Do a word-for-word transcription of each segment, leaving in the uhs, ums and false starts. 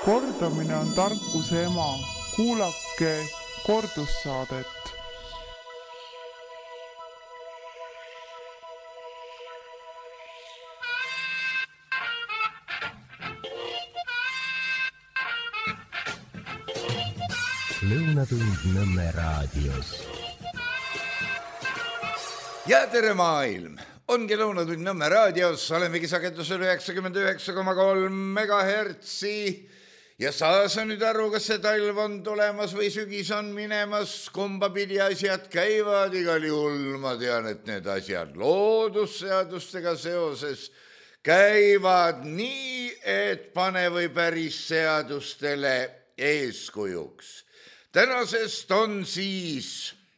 Kordamine on tarkuse ema. Kuulake kordussaadet. Lõunatund Nõmme raadios. Ja tere maailm! Ongi Lõunatund Nõmme raadios, olemegi sagedusel üheksakümmend üheksa koma kolm megahertsi ja saa sa nüüd aru, kas see talv on tulemas või sügis on minemas, kumba pidi asjad käivad, igal juhul ma tean, et need asjad loodusseadustega seoses käivad nii, et pane või päris seadustele eeskujuks. Tänasest on siis,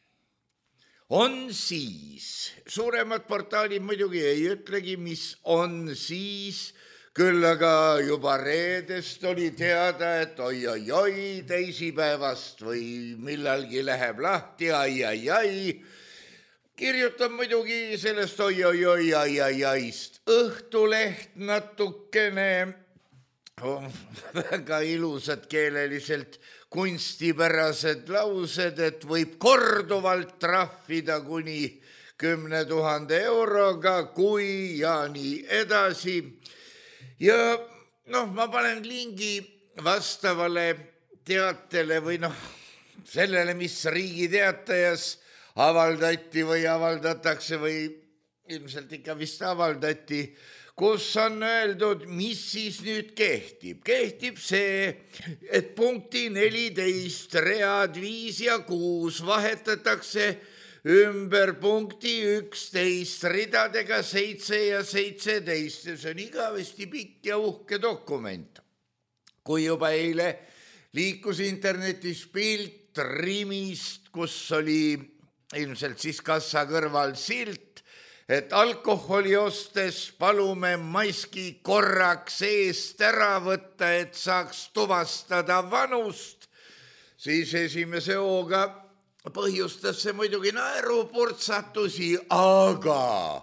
on siis, suuremad portaalid muidugi ei ütlegi, mis on siis, küll aga juba reedest oli teada, et oi-oi-oi, teisipäevast või millalgi läheb lahti, ai-ai-ai. Kirjutab muidugi sellest oi-oi-oi, ai-ai-aist Õhtuleht natukene, oh, väga ilusad keeleliselt kunstipärased laused, et võib korduvalt trahvida kuni kümne tuhande euroga, kui ja nii edasi. Ja noh, ma panen lingi vastavale teatele või noh, sellele, mis Riigi Teatajas avaldati või avaldatakse või ilmselt ikka vist avaldati, kus on öeldud, mis siis nüüd kehtib. Kehtib see, et punkti neliteist, read viis ja kuus vahetatakse ümber punkti üksteist, ridadega seitse ja seitseteist. See on igavesti pikk ja uhke dokument. Kui juba eile liikus internetis pilt Rimist, kus oli ilmselt siis kassa kõrval silt, et alkoholi ostes palume maski korraks eest ära võtta, et saaks tuvastada vanust, siis esimese hooga põhjustas see muidugi naerupurtsatusi, aga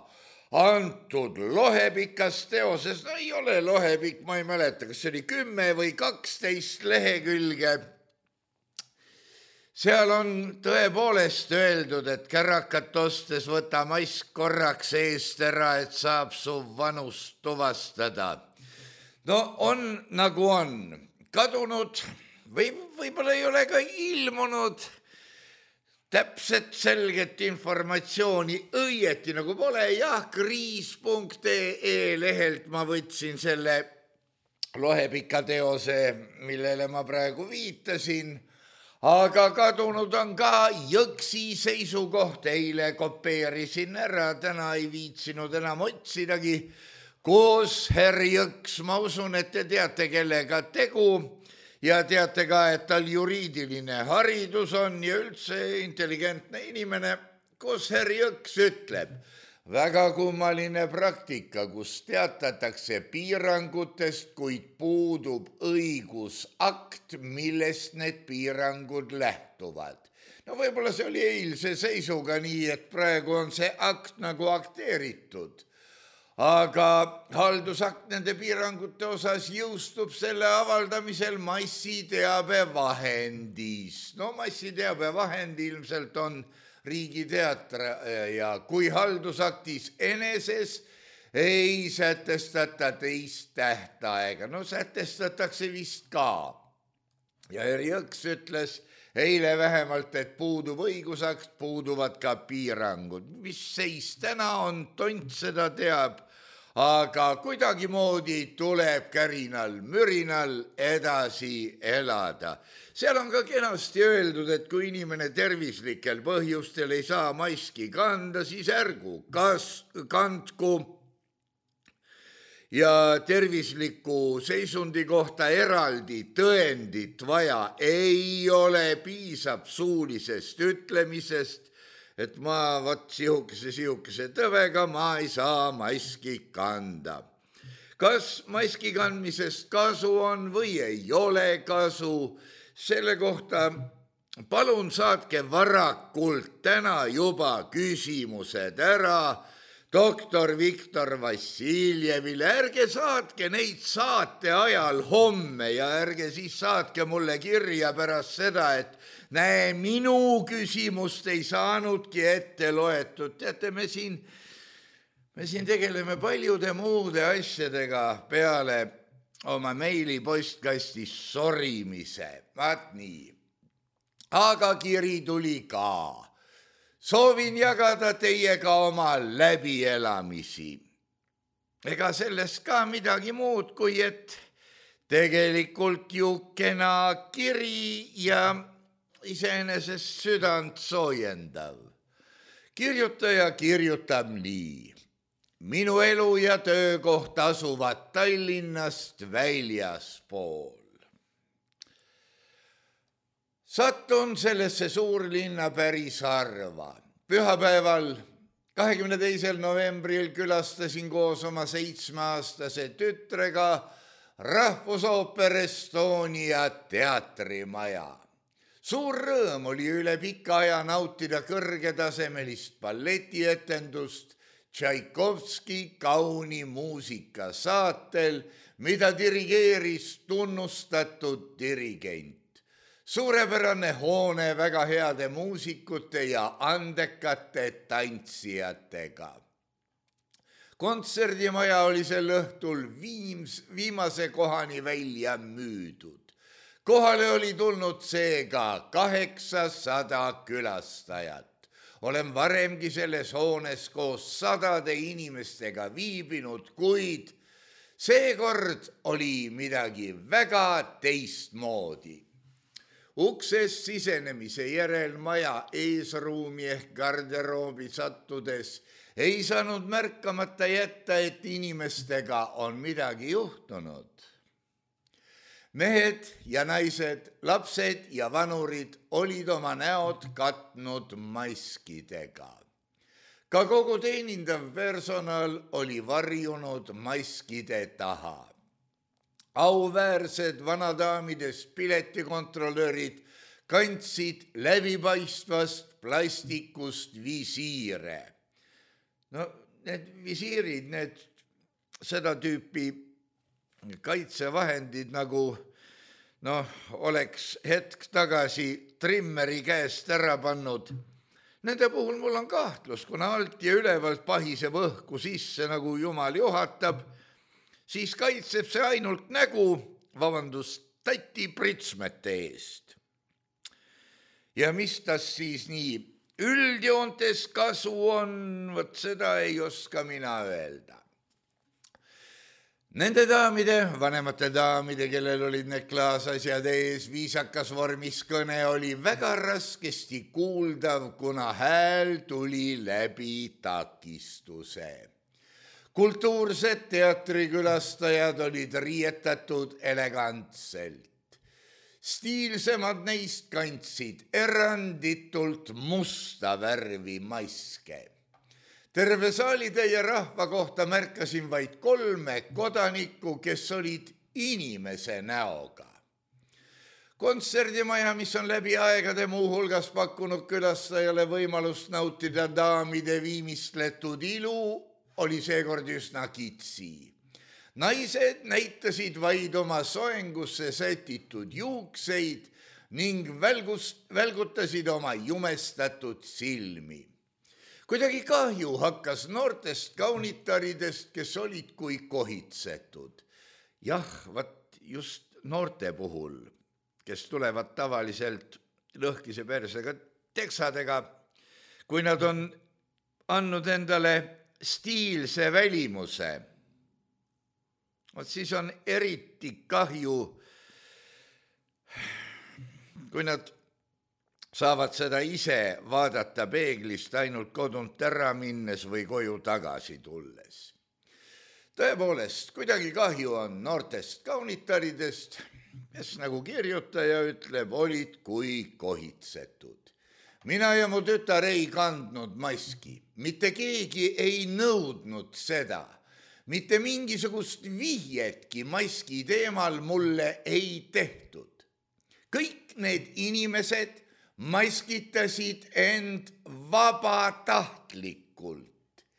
antud lohepikas teoses, no ei ole lohepikk, ma ei mäleta, kas see oli kümme või kaksteist lehekülge. Seal on tõepoolest öeldud, et kärakat ostes võta mask korraks eest ära, et saab su vanust tuvastada. No on nagu on. Kadunud või võib-olla ei ole ka ilmunud täpset selget informatsiooni õieti nagu pole. Jah, kriis punkt ee lehelt ma võtsin selle lohepika teose, millele ma praegu viitasin. Aga kadunud on ka Jõksi seisukoht, eile kopeerisin ära, täna ei viitsinud enam otsidagi. Koos herr Jõks, ma usun, et te teate, kellega tegu ja teate ka, et tal juriidiline haridus on ja üldse intelligentne inimene. Koos herr Jõks ütleb, väga kummaline praktika, kus teatatakse piirangutest, kuid puudub õigusakt, millest need piirangud lähtuvad. No võib-olla see oli eilse seisuga nii, et praegu on see akt nagu akteeritud. Aga haldusakt nende piirangute osas jõustub selle avaldamisel massiteabevahendis. No massiteabevahend ilmselt on Riigi Teater ja kui haldusaktis eneses ei sätestata teist tähtaega. No sätestatakse vist ka. Ja herr Jõks ütles eile vähemalt, et puudub õigusakt, puuduvad ka piirangud. Mis seis täna on, tont seda teab, aga kuidagimoodi tuleb kärinal, mürinal edasi elada. Seal on ka kenasti öeldud, et kui inimene tervislikel põhjustel ei saa maski kanda, siis ärgu kas kandku ja tervisliku seisundi kohta eraldi tõendit vaja ei ole, piisab suulisest ütlemisest, et ma võt sihukese sihukese tõvega ma ei saa maski kanda. Kas maski kandmisest kasu on või ei ole kasu? Selle kohta palun saatke varakult täna juba küsimused ära, doktor Viktor Vassiljevile, ärge saatke neid saate ajal homme ja ärge siis saatke mulle kirja pärast seda, et näe, minu küsimust ei saanudki ette loetud. Teate, me siin, me siin tegeleme paljude muude asjadega peale oma meilipostkastis sorimise. Vaat nii. Aga kiri tuli ka. Soovin jagada teiega oma läbielamisi. Ega sellest ka midagi muud, kui et tegelikult ju kena kiri ja iseenesest südant soojendav. Kirjutaja kirjutab nii. Minu elu ja töökoht asuvad Tallinnast väljaspool. Sattun sellesse suurlinna päris harva. Pühapäeval, kahekümne teisel novembril külastasin koos oma seitsmeaastase tütrega Rahvusooper Estonia teatrimaja. Suur rõõm oli üle pika aja nautida kõrgetasemelist balletietendust Tšaikovski kauni muusika saatel, mida dirigeeris tunnustatud dirigent. Suurepärane hoone väga heade muusikute ja andekate tantsijatega. Kontserdimaja oli sel õhtul viims, viimase kohani välja müüdud. Kohale oli tulnud seega kaheksasada külastajat. Olen varemgi selles hoones koos sadade inimestega viibinud, kuid seekord oli midagi väga teistmoodi. Uksest sisenemise järel maja eesruumi ehk garderoobi sattudes ei saanud märkamata jätta, et inimestega on midagi juhtunud. Mehed ja naised, lapsed ja vanurid olid oma näod katnud maskidega. Ka kogu teenindav personal oli varjunud maskide taha. Auväärsed vanadaamidest piletikontrolörid kandsid läbipaistvast plastikust visiire. No need visiirid, need seda tüüpi kaitsevahendid nagu noh, oleks hetk tagasi trimmeri käest ära pannud. Nende puhul mul on kahtlus, kuna alt ja ülevalt pahiseb õhku sisse, nagu jumal juhatab, siis kaitseb see ainult nägu, vabandust, tatti pritsmete eest. Ja mis tas siis nii üldjoontes kasu on, võt seda ei oska mina öelda. Nende daamide, vanemate daamide, kellel olid need klaasasjad ees, viisakas vormis kõne oli väga raskesti kuuldav, kuna hääl tuli läbi takistuse. Kultuursed teatrikülastajad olid riietatud elegantselt. Stiilsemad neist kandsid eranditult musta värvi maske. Terve saalitäie rahva kohta märkasin vaid kolme kodanikku, kes olid inimese näoga. Kontserdimaja, mis on läbi aegade muu hulgas pakkunud külastajale võimalust nautida daamide viimistletud ilu, oli seekord üsna kitsi. Naised näitasid vaid oma soengusse sätitud juukseid ning välgust, välgutasid oma jumestatud silmi. Kuidagi kahju hakkas noortest kaunitaridest, kes olid kui kohitsetud. Jah, vat just noorte puhul, kes tulevad tavaliselt lõhkise persega teksadega, kui nad on andnud endale stiilse välimuse, siis on eriti kahju, kui nad saavad seda ise vaadata peeglist ainult kodunt ära minnes või koju tagasi tulles. Tõepoolest, kuidagi kahju on noortest kaunitaridest, kes nagu kirjutaja ütleb, olid kui kohitsetud. Mina ja mu tütar ei kandnud maski, mitte keegi ei nõudnud seda, mitte mingisugust vihjetki maski teemal mulle ei tehtud. Kõik need inimesed maskitasid end vabatahtlikult.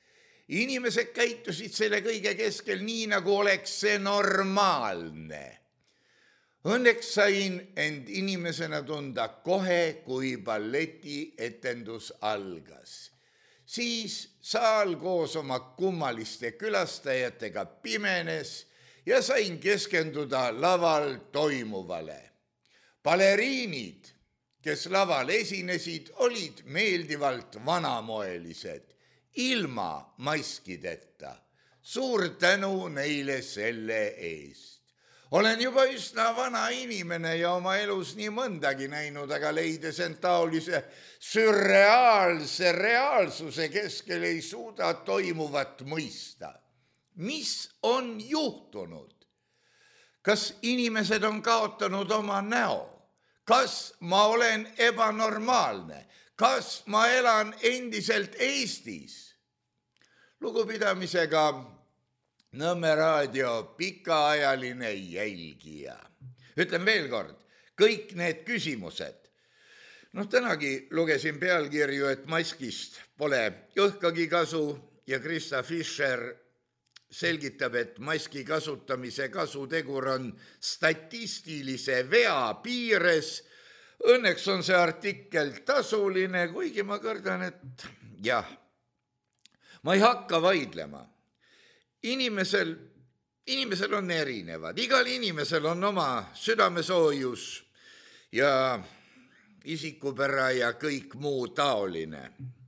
inimesed käitusid selle kõige keskel nii, nagu oleks see normaalne. Õnneks sain end inimesena tunda kohe, kui balleti etendus algas. Siis saal koos oma kummaliste külastajatega pimenes ja sain keskenduda laval toimuvale. Baleriinid, kes laval esinesid, olid meeldivalt vanamoelised, ilma maskideta. Suur tänu neile selle eest. Olen juba üsna vana inimene ja oma elus nii mõndagi näinud, aga leides end taolise sürreaalse reaalsuse keskel ei suuda toimuvat mõista. Mis on juhtunud? Kas inimesed on kaotanud oma näo? Kas ma olen ebanormaalne? Kas ma elan endiselt Eestis? Lugupidamisega Nõmme raadio pikaajaline jälgija. Ütlen veel kord, kõik need küsimused. Noh, tänagi lugesin pealkirju, et maskist pole õhkagi kasu ja Krista Fischer selgitab, et maski kasutamise kasutegur on statistilise vea piires. Õnneks on see artikkel tasuline, kuigi ma kardan, et jah, ma ei hakka vaidlema. Inimesel, inimesel on erinevad, igal inimesel on oma südamesoojus ja isikupära ja kõik muu taoline.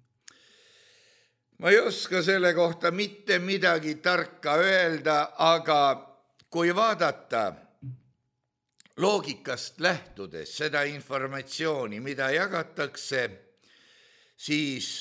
Ma ei oska selle kohta mitte midagi tarka öelda, aga kui vaadata loogikast lähtudes seda informatsiooni, mida jagatakse, siis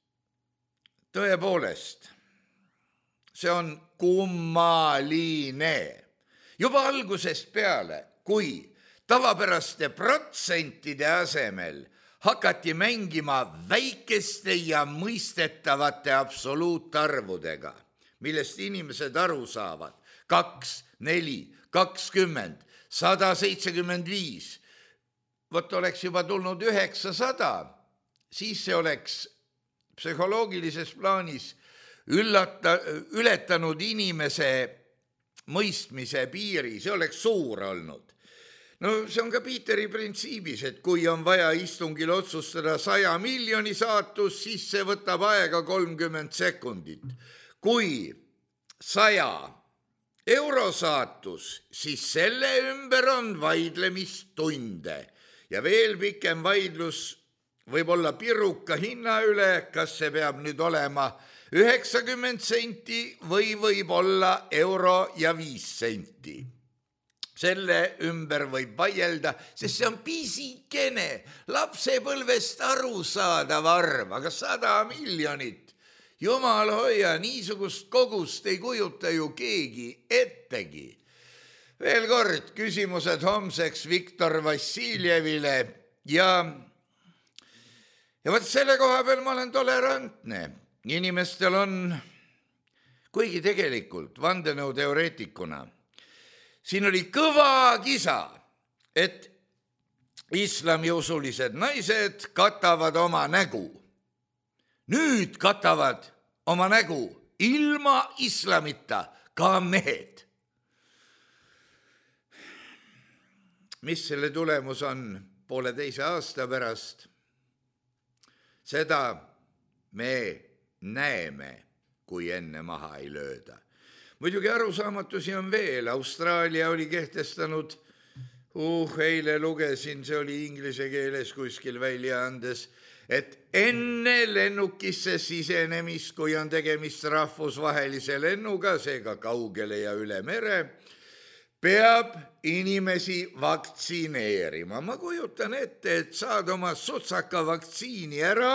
tõepoolest see on kummaline. Juba algusest peale, kui tavapäraste protsentide asemel hakati mängima väikeste ja mõistetavate absoluutarvudega, millest inimesed aru saavad, kaks, neli, kakskümmend, sada seitsekümmend viis, vot oleks juba tulnud üheksasada, siis see oleks psühholoogilises plaanis Üllata, ületanud inimese mõistmise piiri, see oleks suur olnud. No see on ka Piiteri printsiibis, et kui on vaja istungil otsustada saja miljoni saatus, siis see võtab aega kolmkümmend sekundit. Kui saja euro saatus, siis selle ümber on vaidlemistunde ja veel pikem vaidlus võib olla piruka hinna üle, kas see peab nüüd olema üheksakümmend senti või võib olla euro ja viis senti. Selle ümber võib vaielda, sest see on pisikene, lapsepõlvest arusaadav arv, aga sada miljonit. Jumal hoia, niisugust kogust ei kujuta ju keegi ettegi. Veel kord küsimused homseks Viktor Vassiljevile ja, ja võt selle koha peal ma olen tolerantne. Inimestel on, kuigi tegelikult vandenõuteoreetikuna, siin oli kõva kisa, et islamiusulised naised katavad oma nägu. Nüüd katavad oma nägu ilma islamita ka mehed. Mis selle tulemus on pooleteise aasta pärast? Seda me näeme, kui enne maha ei lööda. Muidugi arusaamatusi on veel. Austraalia oli kehtestanud, uh, eile lugesin, see oli inglise keeles kuskil väljaandes, et enne lennukisse sisenemist, kui on tegemist rahvusvahelise lennuga, seega kaugele ja üle mere, peab inimesi vaktsineerima. Ma kujutan ette, et saad oma sutsaka vaktsiini ära,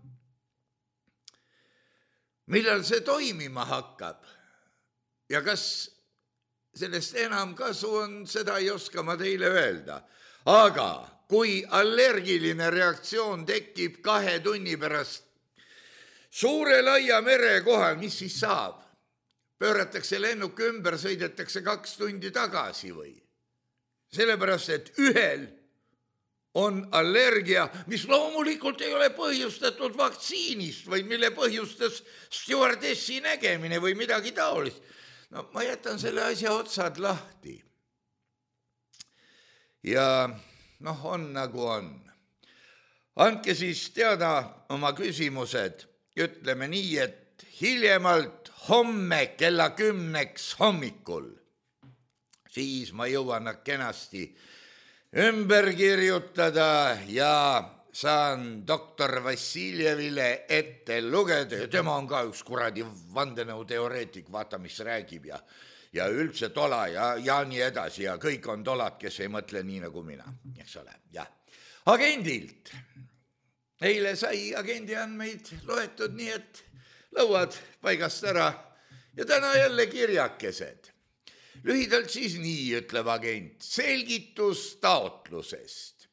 millal see toimima hakkab ja kas sellest enam kasu on, seda ei oska ma teile öelda. Aga kui allergiline reaktsioon tekib kahe tunni pärast suure laia mere kohal, mis siis saab? Pööratakse lennuk ümber, sõidetakse kaks tundi tagasi või? Sellepärast, et ühel on allergia, mis loomulikult ei ole põhjustatud vaktsiinist või mille põhjustas stjuardessi nägemine või midagi taolist. No ma jätan selle asja otsad lahti. Ja noh, on nagu on. Andke siis teada oma küsimused. Ütleme nii, et hiljemalt homme kella kümneks hommikul. Siis ma jõuan kenasti ümber kirjutada ja saan doktor Vassiljevile ette lugeda. Tema on ka üks kuradi vandenõuteoreetik, vaata mis räägib ja, ja üldse tola ja, ja nii edasi ja kõik on tolad, kes ei mõtle nii nagu mina, eks ole. Ja. Agendilt. Eile sai agendi andmeid loetud nii, et lõuad paigast ära ja täna jälle kirjakesed. Lühidalt siis nii ütleb agent, selgitus taotlusest.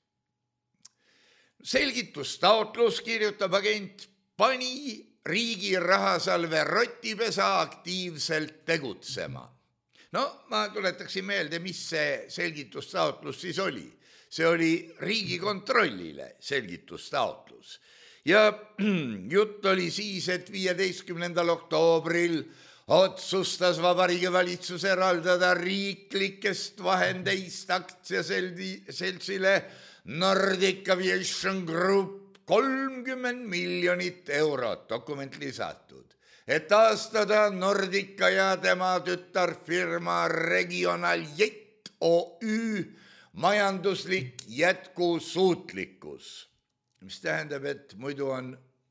Selgitustaotlus, kirjutab agent, pani riigi rahasalve rotipesa aktiivselt tegutsema. No ma tuletaksin meelde, mis see selgitustaotlus siis oli. See oli Riigikontrollile selgitustaotlus. Ja jutt oli siis, et viieteistkümnendal oktoobril otsustas Vabariigi Valitsus eraldada riiklikest vahendeist aktsiaseltsile Nordic Aviation Group kolmkümmend miljonit eurot, dokument lisatud, et taastada Nordica ja tema tütarfirma Regional Jet O Ü majanduslik jätkusuutlikkus, mis tähendab, et muidu on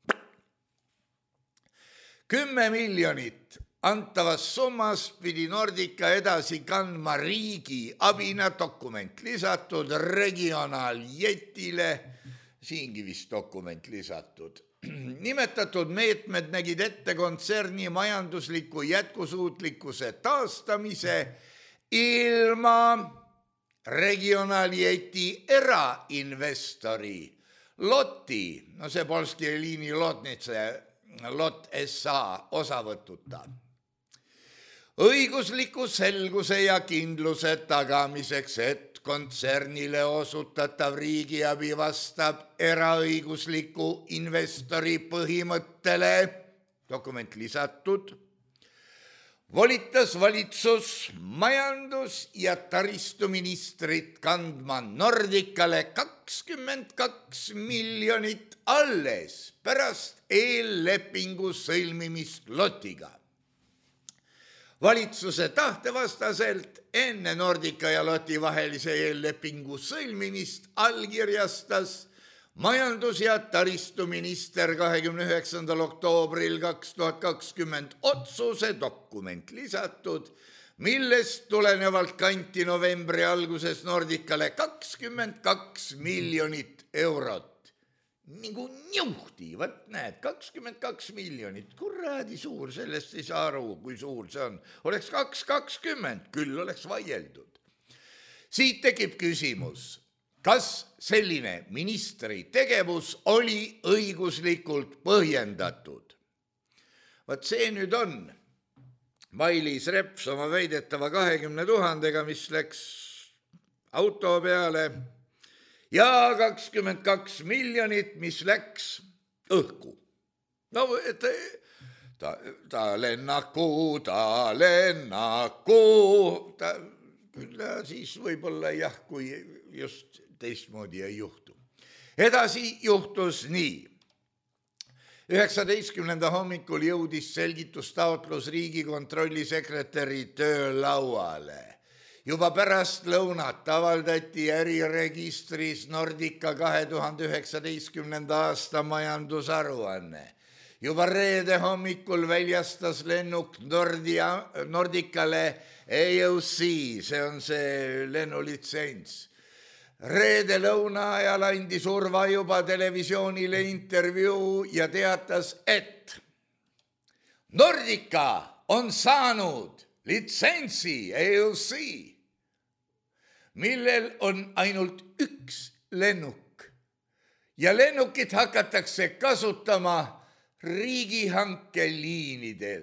kümme miljonit antavas summas pidi Nordica edasi kandma riigi abina, dokument lisatud Regional Jetile, siingi vist dokument lisatud. Nimetatud meetmed nägid ette kontserni majandusliku jätkusuutlikkuse taastamise ilma Regional Jeti erainvestori Lotti, no see polski liini Lotnice, Lot S A osavõtuta. Õigusliku selguse ja kindluse tagamiseks, et kontsernile osutatav riigiabi vastab eraõigusliku investori põhimõttele, dokument lisatud, volitas valitsus majandus- ja taristuministrit kandma Nordicale kakskümmend kaks miljonit alles pärast eellepingu sõlmimist Lotiga. Valitsuse tahtevastaselt enne Nordica ja Loti vahelise eellepingu sõlmimist allkirjastas majandus- ja taristuminister kahekümne üheksandal oktoobril kaks tuhat kakskümmend otsuse, dokument lisatud, millest tulenevalt kanti novembri alguses Nordicale kakskümmend kaks miljonit eurot. Nagu njuhti, võt näed, kakskümmend kaks miljonit, kuradi suur, sellest ei saa aru, kui suur see on. Oleks kaks kakskümmend, küll oleks vaieldud. Siit tekib küsimus. Kas selline ministri tegevus oli õiguslikult põhjendatud? Vaat see nüüd on. Mailis Reps oma väidetava kahekümne tuhandega, mis läks auto peale, ja kakskümmend kaks miljonit, mis läks õhku. No, et ta, ta lennaku, ta lennaku, ta, küll siis võib-olla jah, kui just teistmoodi ei juhtu. Edasi juhtus nii. üheksateistkümnenda hommikul jõudis selgitustaotlus Riigikontrolli sekretäri töölauale. Juba pärast lõunat avaldati äriregistris Nordica kahe tuhande üheksateistkümnenda aasta majandusaruanne. Juba reede hommikul väljastas lennuk Nordia, Nordicale A O C, see on see lennulitsents. Reede lõuna ajal andis Urva juba televisioonile intervjuu ja teatas, et Nordica on saanud litsentsi A O C, millel on ainult üks lennuk ja lennukit hakatakse kasutama riigihanke liinidel.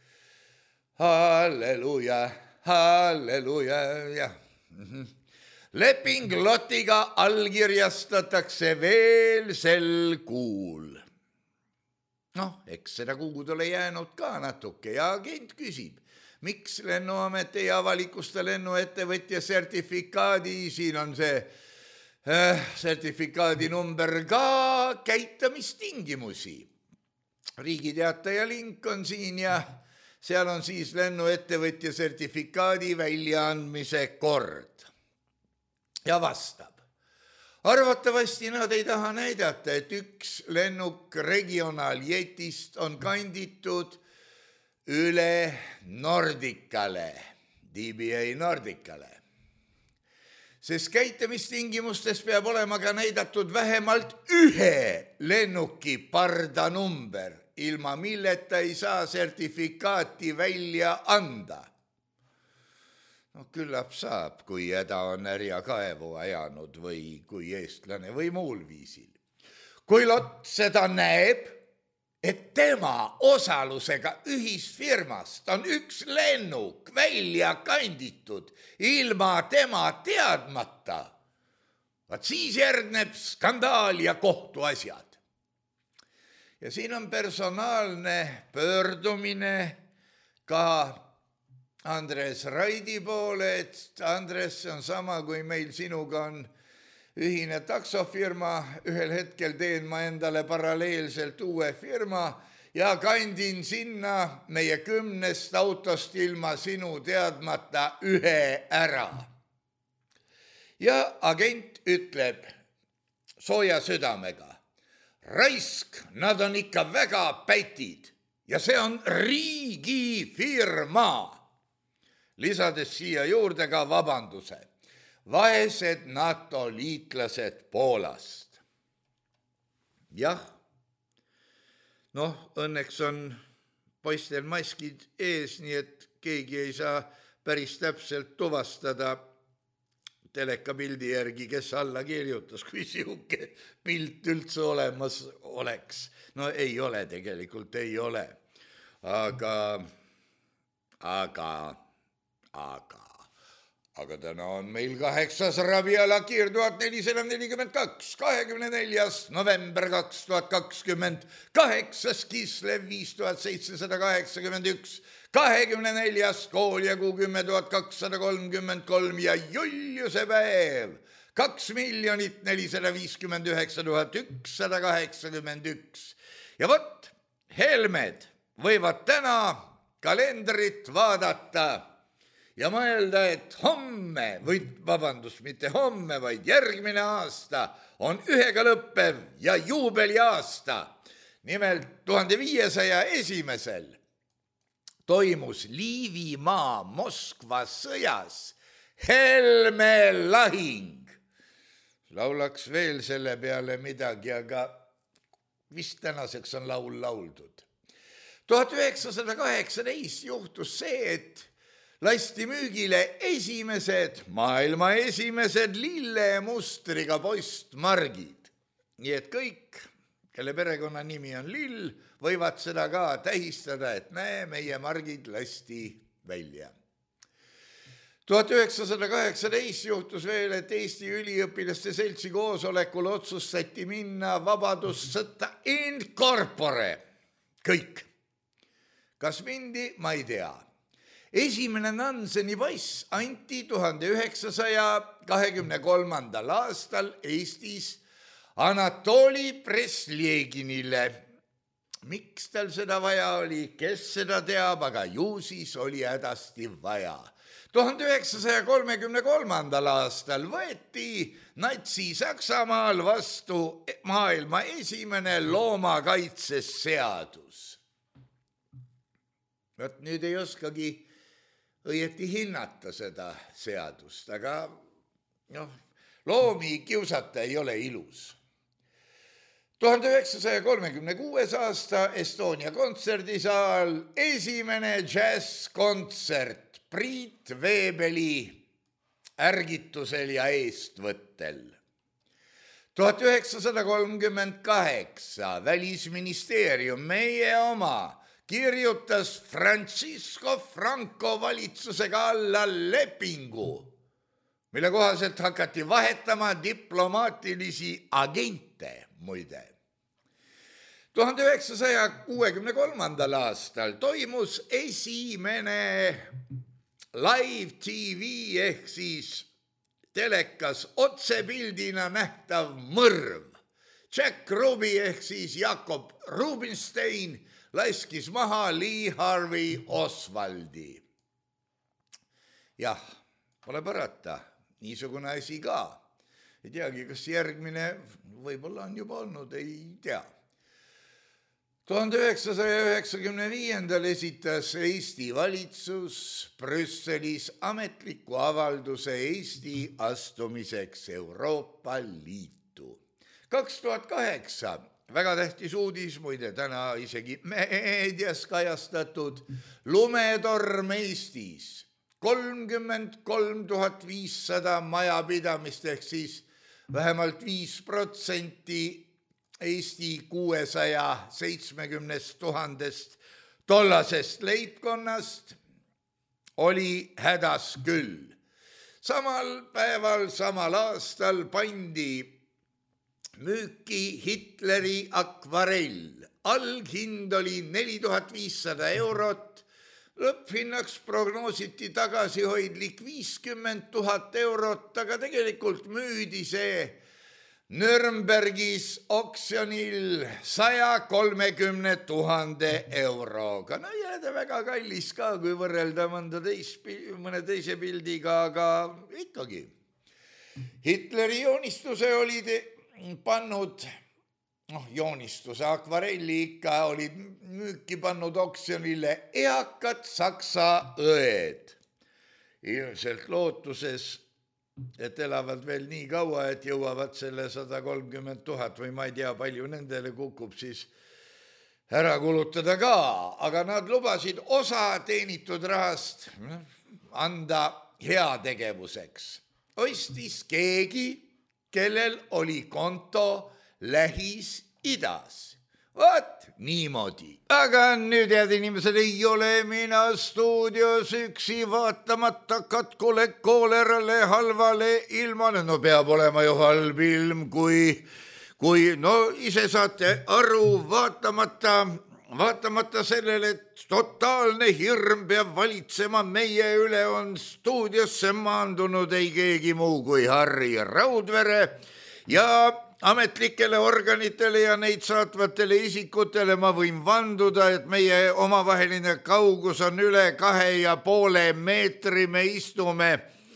Halleluja, halleluja, jah. leping Lotiga allkirjastatakse veel sel kuul. Noh, eks seda kuud ole jäänud ka natuke ja agent küsib, miks Lennuamet ei avalikusta lennuettevõtja sertifikaadi, siin on see äh, sertifikaadi number ka käitamistingimusi. Riigiteataja link on siin ja seal on siis lennuettevõtja sertifikaadi väljaandmise kord. Ja vastab. Arvatavasti nad ei taha näidata, et üks lennuk regionaaljetist on kanditud üle Nordicale, D B A Nordicale. Sest käitamistingimustes peab olema ka näidatud vähemalt ühe lennuki pardanumber, ilma milleta ei saa sertifikaati välja anda. No küllap saab, kui häda on härja kaevu ajanud või kui eestlane või muul viisil. Kui Lott seda näeb, et tema osalusega ühisfirmast on üks lennuk välja kanditud ilma tema teadmata, vaat siis järgneb skandaal ja kohtuasjad. Ja siin on personaalne pöördumine ka Andres Raidi poole, et Andres on sama, kui meil sinuga on ühine taksofirma, ühel hetkel teen ma endale paralleelselt uue firma ja kandin sinna meie kümnest autost ilma sinu teadmata ühe ära. Ja agent ütleb sooja südamega, raisk, nad on ikka väga pätid ja see on riigifirma. Lisades siia juurde ka vabanduse. Vaesed NATO liitlased Poolast. Jah, noh, õnneks on poistel maskid ees, nii et keegi ei saa päris täpselt tuvastada telekapildi järgi, kes alla kirjutas, kui sihuke pilt üldse olemas oleks. No ei ole, tegelikult ei ole. Aga, aga... Aga, aga täna on meil kaheksas Rabiala Kiir tuhat nelisada nelikümmend kaks, kahekümne neljas november kaks tuhat kakskümmend, kaheksas Kislev viis tuhat seitsesada kaheksakümmend üks, kahekümne neljas Kooljakuu kümme tuhat kakssada kolmkümmend kolm ja Juliuse päev kaks miljonit nelisada viiskümmend üheksa tuhat ükssada kaheksakümmend üks. Ja vot, Helmed võivad täna kalendrit vaadata ja mõelda, et homme, või vabandust, mitte homme, vaid järgmine aasta on ühega lõppev ja juubeliaasta. Nimelt tuhande viiesaja esimesel toimus Liivimaa Moskva sõjas Helme lahing. Laulaks veel selle peale midagi, aga vist tänaseks on laul lauldud. tuhat üheksasada kaheksateist juhtus see, et lasti müügile esimesed, maailma esimesed lillemustriga postmargid. Nii et kõik, kelle perekonna nimi on Lill, võivad seda ka tähistada, et näe, meie margid lasti välja. tuhat üheksasada kaheksateist juhtus veel, et Eesti üliõpilaste seltsi koosolekul otsustati minna vabadussõtta in corpore. Kõik. Kas mindi, ma ei tea. Esimene Nanseni pass anti tuhande üheksasaja kahekümne kolmandal aastal Eestis Anatoli Presleginile. Miks tal seda vaja oli, kes seda teab, aga ju siis oli hädasti vaja. tuhande üheksasaja kolmekümne kolmandal aastal võeti Natsi-Saksamaal vastu maailma esimene loomakaitseseadus. Võt nüüd ei oskagi õieti hinnata seda seadust, aga noh, loomi kiusata ei ole ilus. tuhande üheksasaja kolmekümne kuues aasta Estonia kontserdisaal, esimene džässkontsert Priit Veebeli ärgitusel ja eestvõttel. tuhat üheksasada kolmkümmend kaheksa Välisministeerium, meie oma, kirjutas Francisco Franco valitsusega alla lepingu, mille kohaselt hakati vahetama diplomaatilisi agente, muide. tuhande üheksasaja kuuekümne kolmandal aastal toimus esimene live T V ehk siis telekas otsepildina nähtav mõrv. Jack Ruby ehk siis Jakob Rubinstein laskis maha Lee Harvey Oswaldi. Jah, pole parata, niisugune asi ka. Ei teagi, kas järgmine võib-olla on juba olnud, ei tea. tuhande üheksasaja üheksakümne viiendal esitas Eesti valitsus Brüsselis ametliku avalduse Eesti astumiseks Euroopa Liitu. kaks tuhat kaheksa, väga tähtis uudis, muide täna isegi meedias kajastatud, lumetorm Eestis. kolmkümmend kolm tuhat viissada majapidamist ehk siis vähemalt viis protsenti Eesti kuuesaja seitsmekümnest tuhandest tollasest leibkonnast oli hädas küll. Samal päeval, samal aastal pandi müüki Hitleri akvarell. Alghind oli neli tuhat viissada eurot, lõpphinnaks prognoositi tagasihoidlik viiskümmend tuhat eurot, aga tegelikult müüdi see Nürnbergis oksjonil saja kolmekümne tuhande euroga. No jääda väga kallis ka, kui võrrelda mõnda teis, mõne teise pildiga, aga ikkagi. Hitleri joonistuse olid pannud, noh joonistuse, akvarelli ikka olid müüki pannud oksjonile eakad saksa õed. Ilmselt lootuses, et elavad veel nii kaua, et jõuavad selle sada kolmkümmend tuhat või ma ei tea, palju nendele kukub siis ära kulutada ka, aga nad lubasid osa teenitud rahast anda heategevuseks. Ostis keegi, kellel oli konto Lähis-Idas. Vaat niimoodi. Aga nüüd head inimesed, ei ole mina stuudios üksi vaatamata katkule, koolerale, halvale ilmale. No peab olema ju halb ilm, kui, kui no ise saate aru, vaatamata, vaatamata sellele, et totaalne hirm peab valitsema meie üle, on stuudiosse maandunud ei keegi muu kui Harri Raudvere ja ametlikele organitele ja neid saatvatele isikutele ma võin vanduda, et meie omavaheline kaugus on üle kahe ja poole meetri, me istume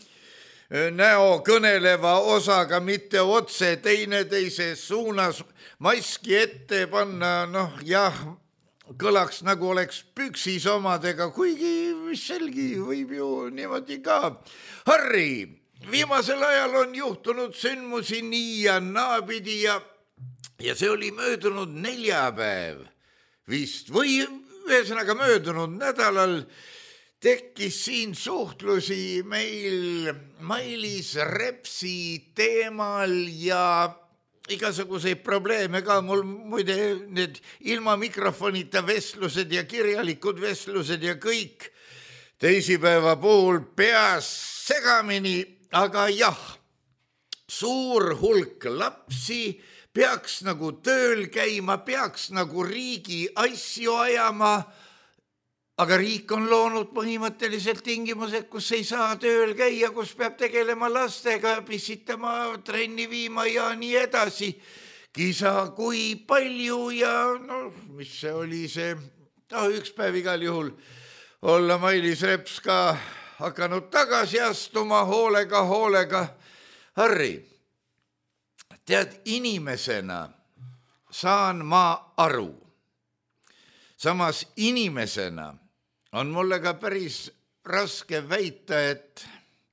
näo kõneleva osaga, mitte otse teineteise suunas, maski ette panna, noh jah, kõlaks nagu oleks püksis omadega, kuigi selgi võib ju niimoodi ka. Harri, viimasel ajal on juhtunud sündmusi nii ja naapidi ja, ja see oli möödunud neljapäev vist või ühesõnaga möödunud nädalal tekkis siin suhtlusi meil Mailis Repsi teemal ja igasuguseid probleeme ka. Mul muide need ilma mikrofonita vestlused ja kirjalikud vestlused ja kõik teisipäeva puhul peas segamini. Aga jah, suur hulk lapsi peaks nagu tööl käima, peaks nagu riigi asju ajama, aga riik on loonud põhimõtteliselt tingimused, kus ei saa tööl käia, kus peab tegelema lastega, pissitama, trenni viima ja nii edasi. Kisa kui palju ja no, mis see oli see, no, üks päev igal juhul olla Mailis Reps ka hakanud tagasi astuma hoolega, hoolega. Harri, tead, inimesena saan ma aru. Samas inimesena on mulle ka päris raske väita, et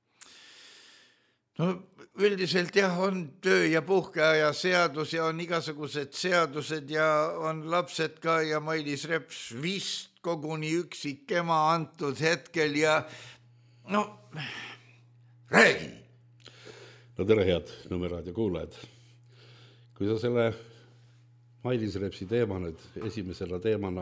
no, üldiselt jah, on töö- ja puhkeaja seadus ja on igasugused seadused ja on lapsed ka ja Mailis Reps vist koguni üksik ema antud hetkel ja no, räägi. No tere, head Nõmme raadio kuulajad. Kui sa selle Mailis Repsi teema nüüd esimesena teemana,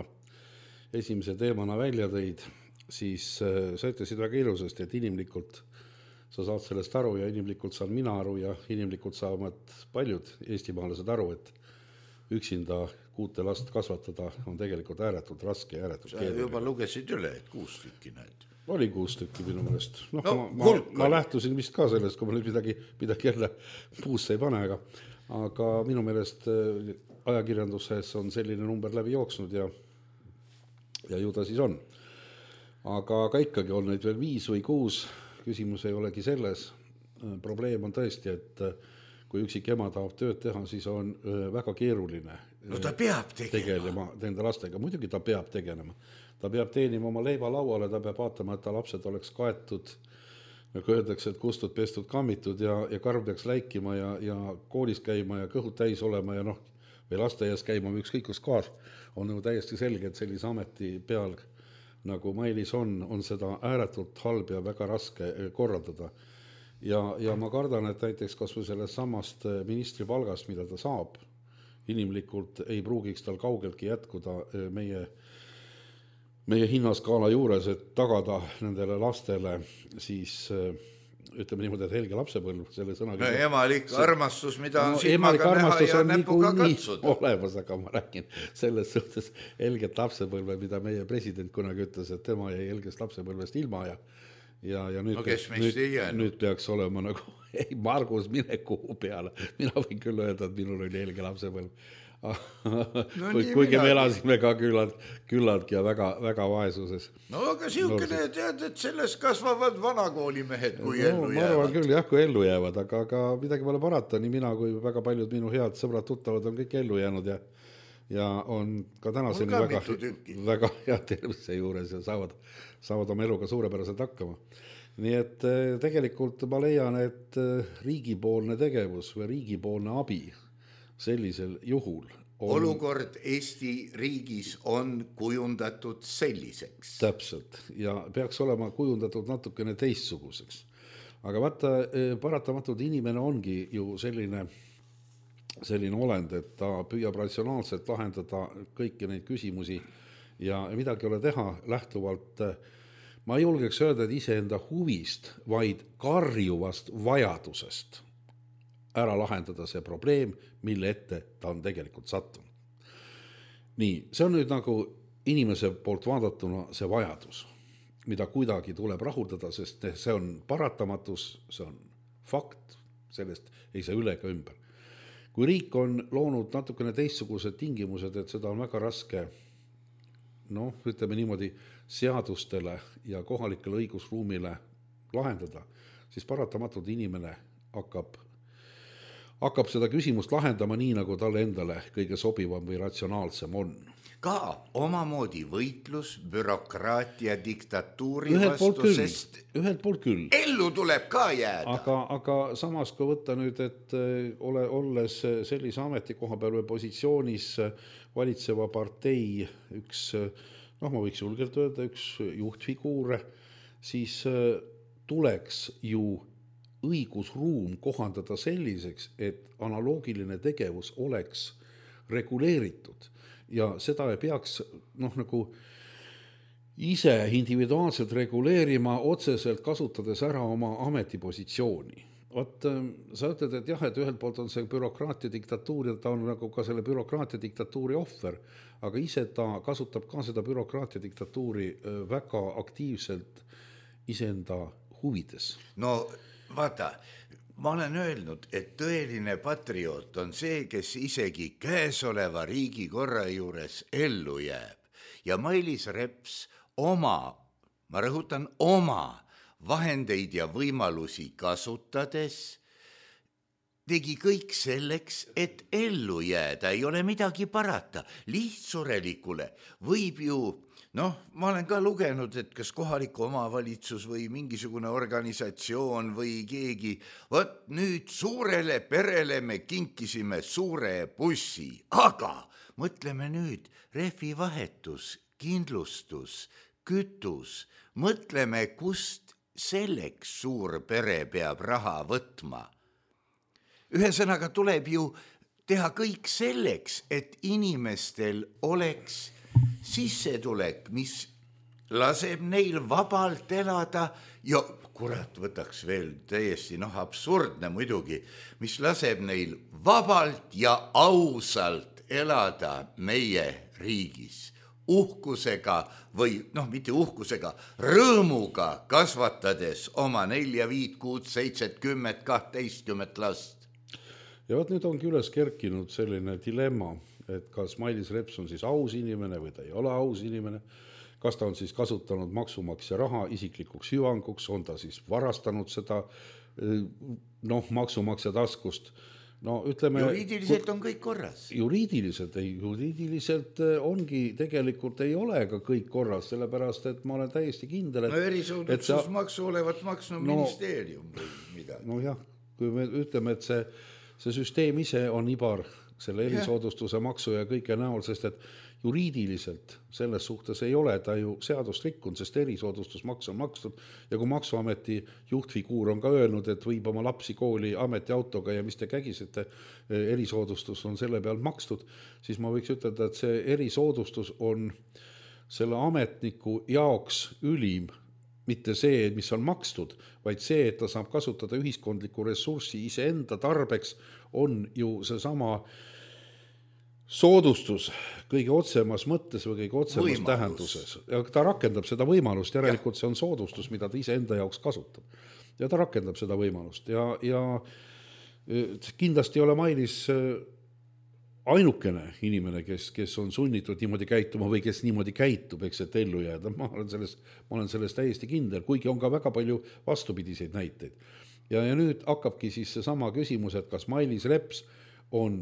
esimese teemana välja tõid, siis sa ütlesid väga ilusasti, et inimlikult sa saad sellest aru ja inimlikult saan mina aru ja inimlikult saavad paljud eestimaalased aru, et üksinda kuute last kasvatada on tegelikult ääretult raske ja ääretult keeruline. Sa juba lugesid üle, et kuus tükki näed. Oli kuus tükki minu meelest. No, no, ma, ma, ma lähtusin vist ka sellest, kui ma nüüd midagi, midagi jälle puusse ei pane, aga, aga minu meelest ajakirjanduses on selline number läbi jooksnud ja, ja ju ta siis on. Aga, aga ikkagi on neid veel viis või kuus, küsimus ei olegi selles. Probleem on tõesti, et kui üksik ema tahab tööd teha, siis on väga keeruline no ta peab tegelema enda lastega. Muidugi ta peab tegelema. Ta peab teenima oma leiva lauale, ta peab vaatama, et ta lapsed oleks kaetud, nagu öeldakse, et kustud, pestud, kammitud ja, ja karv peaks läikima ja, ja koolis käima ja kõhud täis olema ja noh, või lasteaias käima või ükskõik kus kohas. On nagu täiesti selge, et sellise ameti peal, nagu Mailis on, on seda ääretult halb ja väga raske korraldada. Ja, ja ma kardan, et näiteks kas või sellest samast ministri palgast, mida ta saab, inimlikult ei pruugiks tal kaugeltki jätkuda meie, meie hinnaskaala juures, et tagada nendele lastele siis ütleme niimoodi, et helge lapsepõlv selle sõnaga. No emalik armastus, mida on no, silmaga näha ja näpuga katsuda. Olemas, aga ma räägin selles suhtes helget lapsepõlve, mida meie president kunagi ütles, et tema jäi helgest lapsepõlvest ilma ja Ja, ja nüüd, no, nüüd, nüüd peaks olema nagu, ei Margus, mine kuhu peale. Mina võin küll öelda, et minul oli helge lapsepõlv. No, Kui, kuigi me elasime ka küllalt, küllaltki ja väga, väga vaesuses. No aga siukene tead, et sellest kasvavad vanakoolimehed, kui no, ellu jäävad. Ma arvan küll, jah, kui ellu jäävad, aga, aga midagi pole parata. Nii mina kui väga paljud minu head sõbrad tuttavad on kõik ellu jäänud ja, ja on ka tänaseni ka väga, väga hea tervise juures ja saavad, saavad oma eluga suurepäraselt hakkama. Nii et tegelikult ma leian, et riigipoolne tegevus või riigipoolne abi sellisel juhul on... Olukord Eesti riigis on kujundatud selliseks. Täpselt. Ja peaks olema kujundatud natukene teistsuguseks. Aga vaata, paratamatult inimene ongi ju selline, selline olend, et ta püüab ratsionaalselt lahendada kõiki neid küsimusi ja midagi ole teha lähtuvalt, ma ei julgeks öelda, et iseenda huvist, vaid karjuvast vajadusest ära lahendada see probleem, mille ette ta on tegelikult sattunud. Nii, see on nüüd nagu inimese poolt vaadatuna see vajadus, mida kuidagi tuleb rahuldada, sest see on paratamatus, see on fakt, sellest ei saa üle ega ümber. Kui riik on loonud natukene teistsugused tingimused, et seda on väga raske, noh, ütleme niimoodi, seadustele ja kohalikele õigusruumile lahendada, siis paratamatult inimene hakkab hakkab seda küsimust lahendama nii, nagu talle endale kõige sobivam või ratsionaalsem on. Ka omamoodi võitlus, bürokraatia, diktatuuri ühelt vastu, sest ühelt poolt küll. Ellu tuleb ka jääda. Aga, aga samas, kui võtta nüüd, et ole, olles sellise ametikoha peal või positsioonis valitseva partei üks, noh, ma võiks julgelt öelda, üks juhtfiguure, siis tuleks ju õigusruum kohandada selliseks, et analoogiline tegevus oleks reguleeritud ja seda ei peaks noh, nagu ise individuaalselt reguleerima, otseselt kasutades ära oma ametipositsiooni. Vaat, sa ütled, et jah, et ühelt poolt on see bürokraatia diktatuur ja ta on nagu ka selle bürokraatia diktatuuri ohver, aga ise ta kasutab ka seda bürokraatia diktatuuri väga aktiivselt iseenda huvides. No vaata, ma olen öelnud, et tõeline patrioot on see, kes isegi käesoleva riigi korra juures ellu jääb. Ja Mailis Reps oma, ma rõhutan, oma vahendeid ja võimalusi kasutades tegi kõik selleks, et ellu jääda, ei ole midagi parata. Lihtsurelikule võib ju, noh, ma olen ka lugenud, et kas kohalik omavalitsus või mingisugune organisatsioon või keegi, võt nüüd suurele perele me kinkisime suure bussi, aga mõtleme nüüd rehvivahetus, kindlustus, kütus, mõtleme, kust selleks suur pere peab raha võtma. Ühesõnaga tuleb ju teha kõik selleks, et inimestel oleks sissetulek, mis laseb neil vabalt elada ja kurat, võtaks veel täiesti noh, absurdne muidugi, mis laseb neil vabalt ja ausalt elada meie riigis. Uhkusega või noh, mitte uhkusega, rõõmuga kasvatades oma nelja, viit, kuud, seitset, kümmet, kahteistkümmet last. Ja võt nüüd ongi üles kerkinud selline dilemma, et kas Mailis Reps on siis aus inimene või ta ei ole aus inimene, kas ta on siis kasutanud maksumaksja raha isiklikuks hüvanguks, on ta siis varastanud seda noh, maksumaksja taskust. No, ütleme, juriidiliselt on kõik korras. Juriidiliselt, ei, juriidiliselt ongi, tegelikult ei ole ka kõik korras, sellepärast, et ma olen täiesti kindel, et... No erisoodustusmaksu olevat maksnud no, ministeerium või midagi. No jah, kui me ütleme, et see, see süsteem ise on ibar selle erisoodustuse maksu ja kõike näol, sest et juriidiliselt selles suhtes ei ole ta ju seadust rikkunud, sest erisoodustusmaks on makstud ja kui Maksuameti juhtfiguur on ka öelnud, et võib oma lapsi kooli ametiautoga ja mis te kägisete, erisoodustus on selle peal makstud, siis ma võiks ütelda, et see erisoodustus on selle ametniku jaoks ülim, mitte see, mis on makstud, vaid see, et ta saab kasutada ühiskondliku ressurssi iseenda tarbeks, on ju see sama soodustus kõige otsemas mõttes või kõige otsemas võimalus. Tähenduses. Ja ta rakendab seda võimalust, järelikult see on soodustus, mida ta iseenda jaoks kasutab. Ja ta rakendab seda võimalust. Ja, ja kindlasti ei ole Mailis ainukene inimene, kes, kes on sunnitud niimoodi käituma või kes niimoodi käitub, eks, et ellu jääda. Ma olen selles, ma olen selles täiesti kindel, kuigi on ka väga palju vastupidiseid näiteid. Ja, ja nüüd hakkabki siis see sama küsimus, et kas Mailis Reps on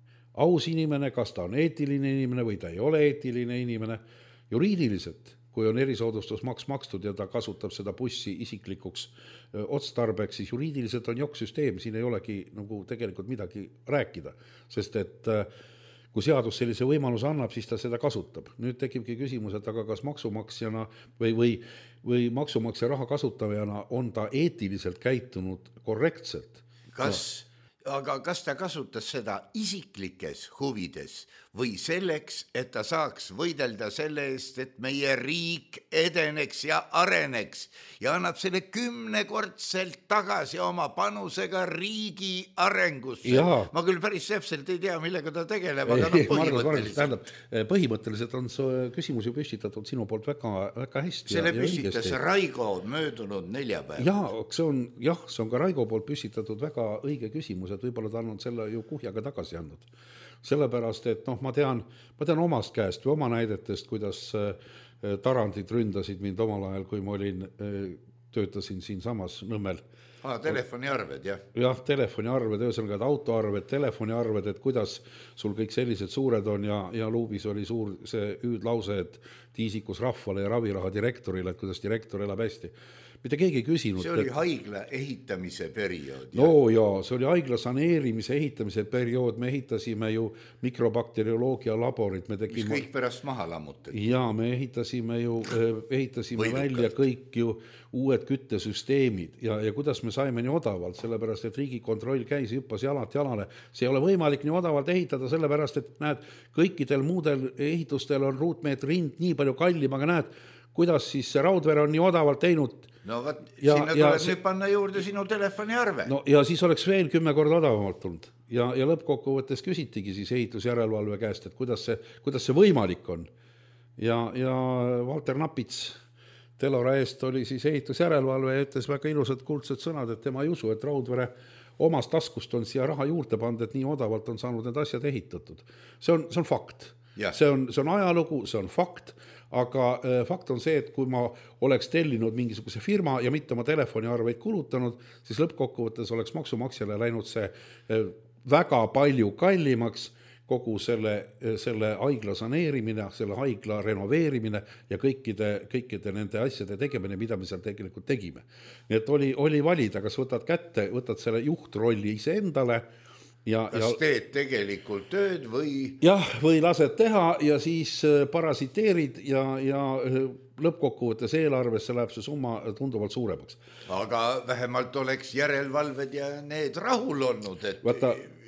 aus inimene, kas ta on eetiline inimene või ta ei ole eetiline inimene. Juriidiliselt, kui on erisoodustusmaks makstud ja ta kasutab seda bussi isiklikuks otstarbeks, siis juriidiliselt on jokksüsteem, siin ei olegi nagu tegelikult midagi rääkida, sest et kui seadus sellise võimaluse annab, siis ta seda kasutab. Nüüd tekibki küsimus, et aga kas maksumaksjana või, või, või maksumaksja raha kasutajana on ta eetiliselt käitunud korrektselt? Kas... Aga kas ta kasutas seda isiklikes huvides või selleks, et ta saaks võidelda selle eest, et meie riik edeneks ja areneks ja annab selle kümnekordselt tagasi oma panusega riigi arengusse. Ma küll päris täpselt ei tea, millega ta tegeleb, aga no põhimõtteliselt. Tähendab, põhimõtteliselt on see küsimus ju püstitatud sinu poolt väga, väga hästi. Selle püstitas Raigo möödunud neljapäev. Ja, see on, jah, see on ka Raigo poolt püstitatud väga õige küsimus, et võib-olla ta on selle ju kuhjaga tagasi andnud. Sellepärast, et noh, ma tean, ma tean omast käest või oma näidetest, kuidas tarandid ründasid mind omal ajal, kui ma olin, töötasin siin samas Nõmmel. Ah, telefoniarved, jah. Jah, telefoniarved, ühesõnaga autoarved, telefoniarved, et kuidas sul kõik sellised suured on ja, ja luubis oli suur see hüüdlause, et tiisikus rahvale ja raviraha direktorile, et kuidas direktor elab hästi. Mitte keegi ei küsinud. See oli et... haigla ehitamise periood. No jaa, see oli haigla saneerimise ehitamise periood. Me ehitasime ju mikrobakterioloogia laborit. Me tegime... Mis kõik pärast maha lammutati. Jaa, me ehitasime ju ehitasime Võidukalt. Välja kõik ju uued küttesüsteemid ja, ja kuidas me saime nii odavalt, sellepärast, et riigikontroll käis hüppas jalat jalale. See ei ole võimalik nii odavalt ehitada, sellepärast, et näed, kõikidel muudel ehitustel on ruutmeetri hind nii palju kallim, aga näed, kuidas siis see Raudvere on nii odavalt teinud. No vaat, ja, sinna tuleb see... nüüd panna juurde sinu telefoniarve. No ja siis oleks veel kümme korda odavamalt tulnud. Ja, ja lõppkokkuvõttes küsitigi siis ehitusjärelevalve käest, et kuidas see, kuidas see võimalik on. Ja, ja Valter Napits Telora eest oli siis ehitusjärelevalve ja ütles väga ilusad kuldsed sõnad, et tema ei usu, et Raudvere omast taskust on siia raha juurde pandud, et nii odavalt on saanud need asjad ehitatud. See on, see on fakt. See on, see on ajalugu, see on fakt, aga äh, fakt on see, et kui ma oleks tellinud mingisuguse firma ja mitte oma telefoniarveid kulutanud, siis lõppkokkuvõttes oleks maksumaksjale läinud see äh, väga palju kallimaks kogu selle, selle haigla saneerimine, selle haigla renoveerimine ja kõikide, kõikide nende asjade tegemine, mida me seal tegelikult tegime. Nii et oli, oli valida, kas võtad kätte, võtad selle juhtrolli ise endale, Ja, kas ja, teed tegelikult tööd või... Jah, või lased teha ja siis parasiteerid ja, ja lõppkokkuvõttes eelarvesse läheb see summa tunduvalt suuremaks. Aga vähemalt oleks järelevalved ja need rahul olnud, et Vata,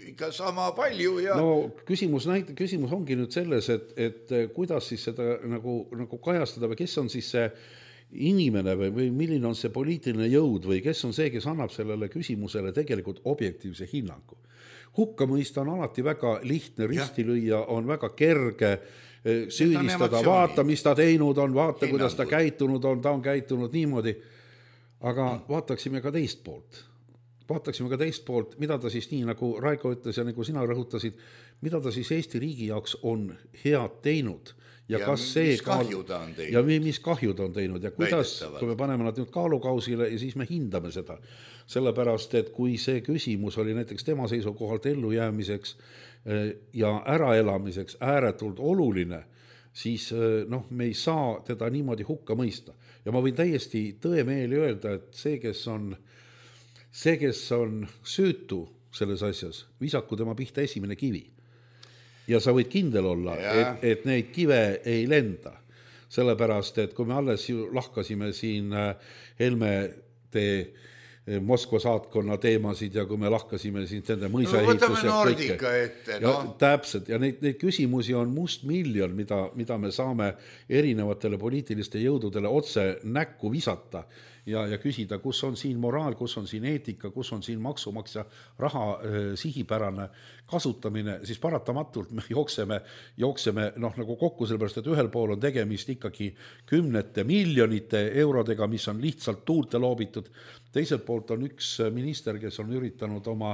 ikka sama palju ja no küsimus näit-, küsimus ongi nüüd selles, et, et kuidas siis seda nagu, nagu kajastada või kes on siis see inimene või, või milline on see poliitiline jõud või kes on see, kes annab sellele küsimusele tegelikult objektiivse hinnangu. Hukka mõista on alati väga lihtne, risti lüüa on väga kerge, süüdistada, vaata, mis ta teinud on, vaata, kuidas ta käitunud on, ta on käitunud niimoodi, aga vaataksime ka teist poolt. Vaataksime ka teist poolt, mida ta siis nii, nagu Raiko ütles ja nagu sina rõhutasid, mida ta siis Eesti riigi jaoks on head teinud ja, ja kas see mis kahju ta on teinud. Ja mis kahju ta on teinud ja kuidas, kui me paneme nad nüüd kaalukausile ja siis me hindame seda. Sellepärast, et kui see küsimus oli näiteks tema seisukohalt ellujäämiseks ja äraelamiseks ääretult oluline, siis noh, me ei saa teda niimoodi hukka mõista. Ja ma võin täiesti tõemeeli öelda, et see, kes on, see, kes on süütu selles asjas, visaku tema pihta esimene kivi. Ja sa võid kindel olla, et, et neid kive ei lenda. Sellepärast, et kui me alles ju lahkasime siin Helme tee Moskva saatkonna teemasid ja kui me lahkasime siin tende mõisaehitus ja kõike. Ette, no. Ja täpselt, ja neid, neid küsimusi on must miljon, mida, mida me saame erinevatele poliitiliste jõududele otse näkku visata ja, ja küsida, kus on siin moraal, kus on siin eetika, kus on siin maksumaksja raha eh, sihipärane kasutamine, siis paratamatult me jookseme, jookseme noh, nagu kokku, sellepärast, et ühel pool on tegemist ikkagi kümnete miljonite eurodega, mis on lihtsalt tuulte loobitud. Teiselt poolt on üks minister, kes on üritanud oma,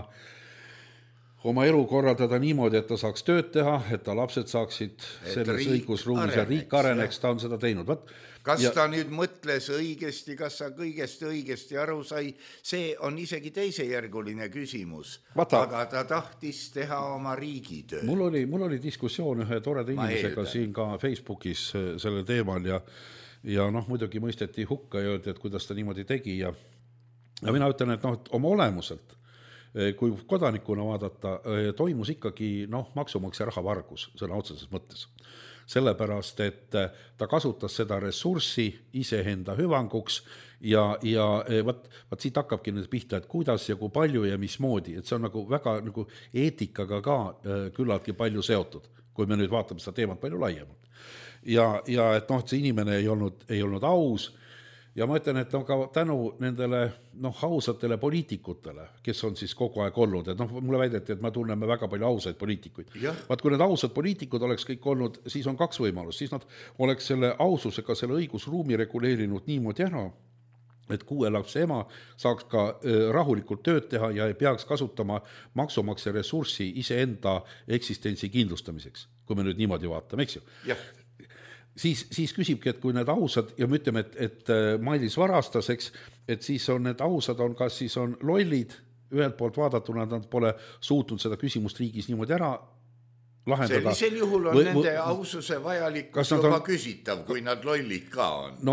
oma elu korraldada niimoodi, et ta saaks tööd teha, et ta lapsed saaksid et selles õigusruumis ja riik areneks, ta on seda teinud. Vat, kas ja, ta nüüd mõtles õigesti, kas sa kõigest õigesti aru sai, see on isegi teisejärguline küsimus, Vata, aga ta tahtis teha oma riigitöö. Mul oli, mul oli diskussioon ühe toreda inimesega siin ka Facebookis sellel teemal ja, ja noh, muidugi mõisteti hukka ja öeldi, et kuidas ta niimoodi tegi ja, ja mina ütlen, et noh, et oma olemuselt, kui kodanikuna vaadata, toimus ikkagi noh, maksumaksja rahavargus sõna otseses mõttes. Sellepärast, et ta kasutas seda ressurssi iseenda hüvanguks ja, ja vaat, vaat siit hakkabki nüüd pihta, et kuidas ja kui palju ja mismoodi, et see on nagu väga nagu eetikaga ka küllaltki palju seotud, kui me nüüd vaatame seda teemat palju laiemalt. Ja, ja et noh, see inimene ei olnud, ei olnud aus ja ma ütlen, et on ka tänu nendele noh, ausatele poliitikutele, kes on siis kogu aeg olnud, et noh, mulle väideti, et me tunneme väga palju ausaid poliitikuid. Vaat kui need ausad poliitikud oleks kõik olnud, siis on kaks võimalust, siis nad oleks selle aususega selle õigusruumi reguleerinud niimoodi ära, et kuue lapse ema saaks ka rahulikult tööd teha ja ei peaks kasutama maksumaksja ressurssi iseenda eksistentsi kindlustamiseks, kui me nüüd niimoodi vaatame, eks ju? Jah. Siis, siis küsibki, et kui need ausad ja me ütleme, et, et Mailis varastas, eks, et siis on need ausad on, kas siis on lollid, ühelt poolt vaadatuna nad pole suutnud seda küsimust riigis niimoodi ära lahendada. Sellisel juhul on või, nende aususe vajalikkus juba on küsitav, kui nad lollid ka on. No,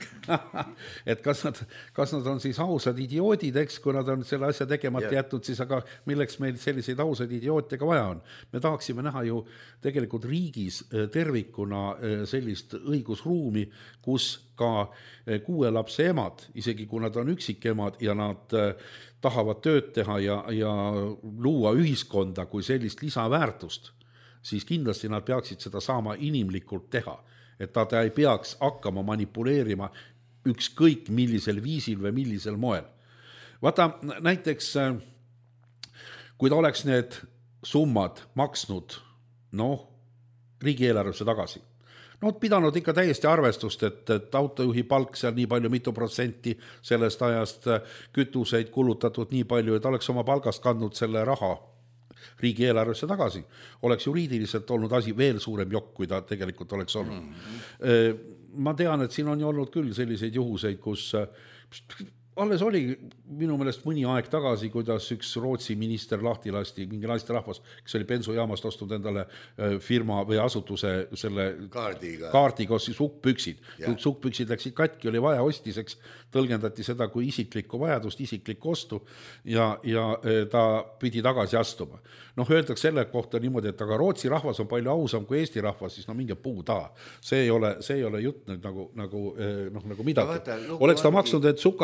et kas nad, kas nad on siis ausad idioodid, eks, kui nad on selle asja tegemata yeah. jätnud, siis aga milleks meil selliseid ausaid idioote ka vaja on? Me tahaksime näha ju tegelikult riigis tervikuna sellist õigusruumi, kus ka kuue lapse emad, isegi kui nad on üksikemad ja nad tahavad tööd teha ja, ja luua ühiskonda kui sellist lisaväärtust, siis kindlasti nad peaksid seda saama inimlikult teha, et ta ei peaks hakkama manipuleerima ükskõik millisel viisil või millisel moel. Vaata, näiteks, kui ta oleks need summad maksnud, noh, riigieelarvesse tagasi, no pidanud ikka täiesti arvestust, et, et autojuhi palk seal nii palju, mitu protsenti sellest ajast kütuseid kulutatud nii palju, et oleks oma palgast kandnud selle raha riigieelarvesse tagasi, oleks juriidiliselt olnud asi veel suurem jokk, kui ta tegelikult oleks olnud. Mm-hmm. Ma tean, et siin on ju olnud küll selliseid juhuseid, kus alles oli minu meelest mõni aeg tagasi, kuidas üks Rootsi minister lahti lasti, mingi naisterahvas, kes oli bensujaamast ostnud endale firma või asutuse selle kaardiga, kaardiga siis sukkpüksid. Yeah. Sukkpüksid läksid katki, oli vaja ostiseks, tõlgendati seda kui isiklikku vajadust, isiklikku ostu ja, ja ta pidi tagasi astuma. Noh, öeldaks selle kohta niimoodi, et aga Rootsi rahvas on palju ausam kui Eesti rahvas, siis no minge puu taha. See ei ole, see ei ole jutt nüüd nagu, nagu, noh, nagu midagi. Oleks ta maksnud, et sukapüksid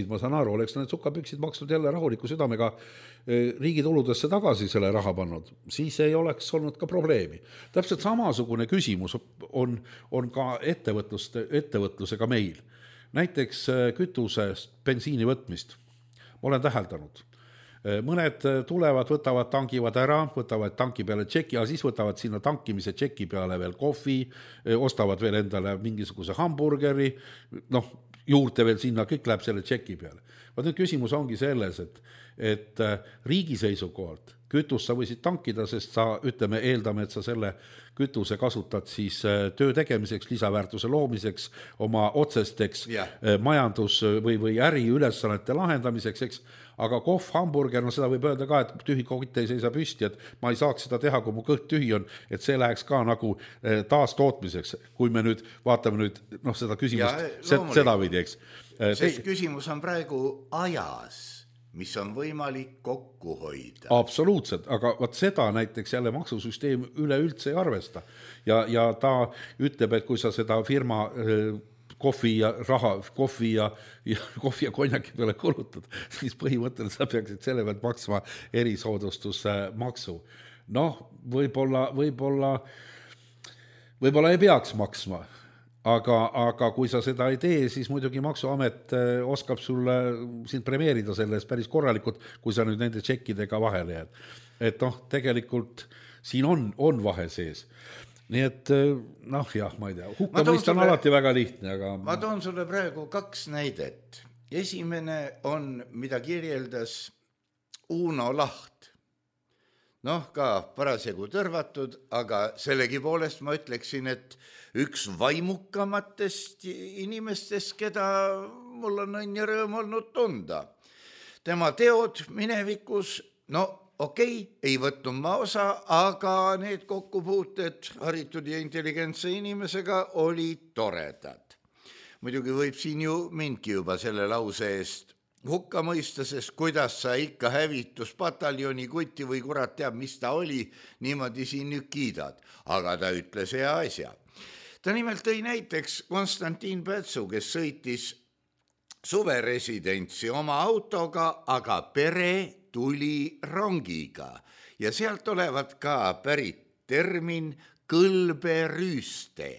püksid, ma saan aru, oleks need sukapüksid maksnud jälle rahuliku südamega riigi tuludesse tagasi selle raha pannud, siis ei oleks olnud ka probleemi. Täpselt samasugune küsimus on, on ka ettevõtlusega meil. Näiteks kütusest bensiini võtmist. Ma olen täheldanud. Mõned tulevad, võtavad, tangivad ära, võtavad tanki peale tšeki, ja siis võtavad sinna tankimise tšeki peale veel kohvi, ostavad veel endale mingisuguse hamburgeri, noh, juurde veel sinna, kõik läheb selle tšeki peale. Vaat nüüd küsimus ongi selles, et, et riigi seisukohalt kütust sa võisid tankida, sest sa, ütleme, eeldame, et sa selle kütuse kasutad siis töö tegemiseks, lisaväärtuse loomiseks, oma otsesteks yeah. majandus- või, või äri ülesannete lahendamiseks, eks, aga kohv, hamburger, no seda võib öelda ka, et tühi koht ei seisa püsti, et ma ei saaks seda teha, kui mu kõht tühi on, et see läheks ka nagu taastootmiseks, kui me nüüd vaatame nüüd noh, seda küsimust ja, seda vidi, eks. Sest küsimus on praegu ajas, mis on võimalik kokku hoida. Absoluutselt, aga vaat seda näiteks jälle maksusüsteem üleüldse ei arvesta. Ja, ja ta ütleb, et kui sa seda firma kohvi ja raha, kohvi ja, ja, kohvi ja konjaki peale kulutad, siis põhimõtteliselt sa peaksid selle pealt maksma erisoodustusmaksu. Noh, võib-olla, võib-olla, võib-olla ei peaks maksma, aga, aga kui sa seda ei tee, siis muidugi maksuamet oskab sulle sind premeerida selles päris korralikult, kui sa nüüd nende tšekkidega vahele jääd. Et noh, tegelikult siin on, on vahe sees. Nii et, noh jah, ma ei tea, hukkamist on sulle, alati väga lihtne, aga... Ma toon sulle praegu kaks näidet. Esimene on, mida kirjeldas Uno Laht. Noh, ka parasjagu tõrvatud, aga sellegi poolest ma ütleksin, et üks vaimukamatest inimestest, keda mul on õnn ja rõõm olnud tunda. Tema teod minevikus, no okei, ei võtnud ma osa, aga need kokkupuuted haritud ja intelligentse inimesega olid toredad. Muidugi võib siin ju mindki juba selle lause eest hukka mõista, sest kuidas sa ikka hävituspataljoni kuti või kurat teab, mis ta oli, niimoodi siin nüüd kiidad. Aga ta ütles hea asja. Ta nimelt tõi näiteks Konstantin Pätsu, kes sõitis suveresidentsi oma autoga, aga pere tuli rongiga ja sealt olevat ka pärit termin kõlberüüste.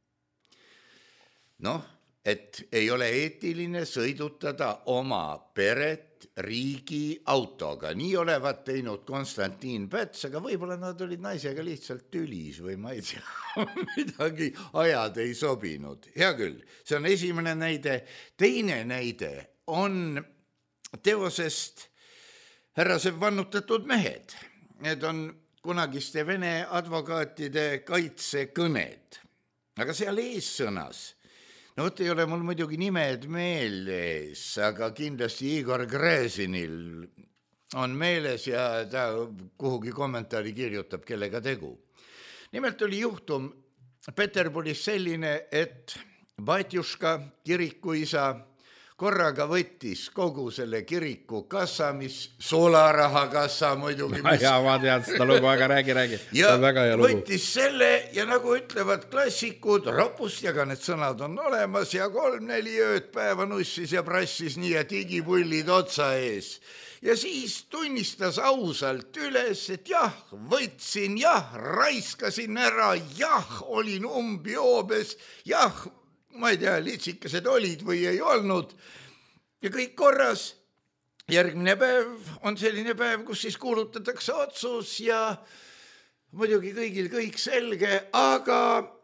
Noh, et ei ole eetiline sõidutada oma peret riigi autoga. Nii olevat teinud Konstantin Päts, aga võib-olla nad olid naisega lihtsalt tülis või ma ei tea, midagi ajad ei sobinud. Hea küll, see on esimene näide. Teine näide on teosest Härraseb vannutatud mehed. Need on kunagiste Vene advokaatide kaitsekõned. Aga seal ees sõnas, no võt ei ole mul muidugi nimed meeles, aga kindlasti Igor Gräzinil on meeles ja ta kuhugi kommentaari kirjutab, kellega tegu. Nimelt oli juhtum Peterburis selline, et Batjuška, kirikuisa, korraga võttis kogu selle kiriku kassa, mis soolaraha kassa muidugi. Mis... Ja, ma tean seda lugu, aga räägi, räägi. Ja võttis selle ja nagu ütlevad klassikud, ropust ja ka need sõnad on olemas ja kolm-neli ööd päeva nussis ja prassis nii, et igipullid otsa ees. Ja siis tunnistas ausalt üles, et jah, võtsin, jah, raiskasin ära, jah, olin umbjoobes, jah, ma ei tea, litsikesed olid või ei olnud ja kõik korras. Järgmine päev on selline päev, kus siis kuulutatakse otsus ja muidugi kõigil kõik selge, aga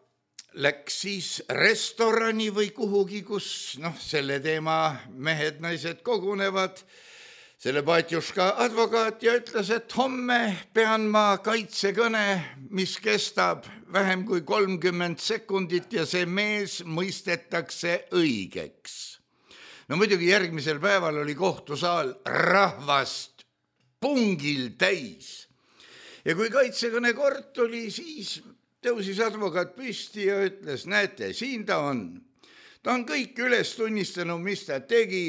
läks siis restorani või kuhugi, kus noh, selle teema mehed, naised kogunevad. Selle Batjuška advokaat ja ütles, et homme pean ma kaitsekõne, mis kestab vähem kui kolmkümmend sekundit ja see mees mõistetakse õigeks. No muidugi järgmisel päeval oli kohtusaal rahvast pungil täis. Ja kui kaitsekõne kord oli, siis tõusis advokaat püsti ja ütles, näete, siin ta on. Ta on kõik üles tunnistanud, mis ta tegi.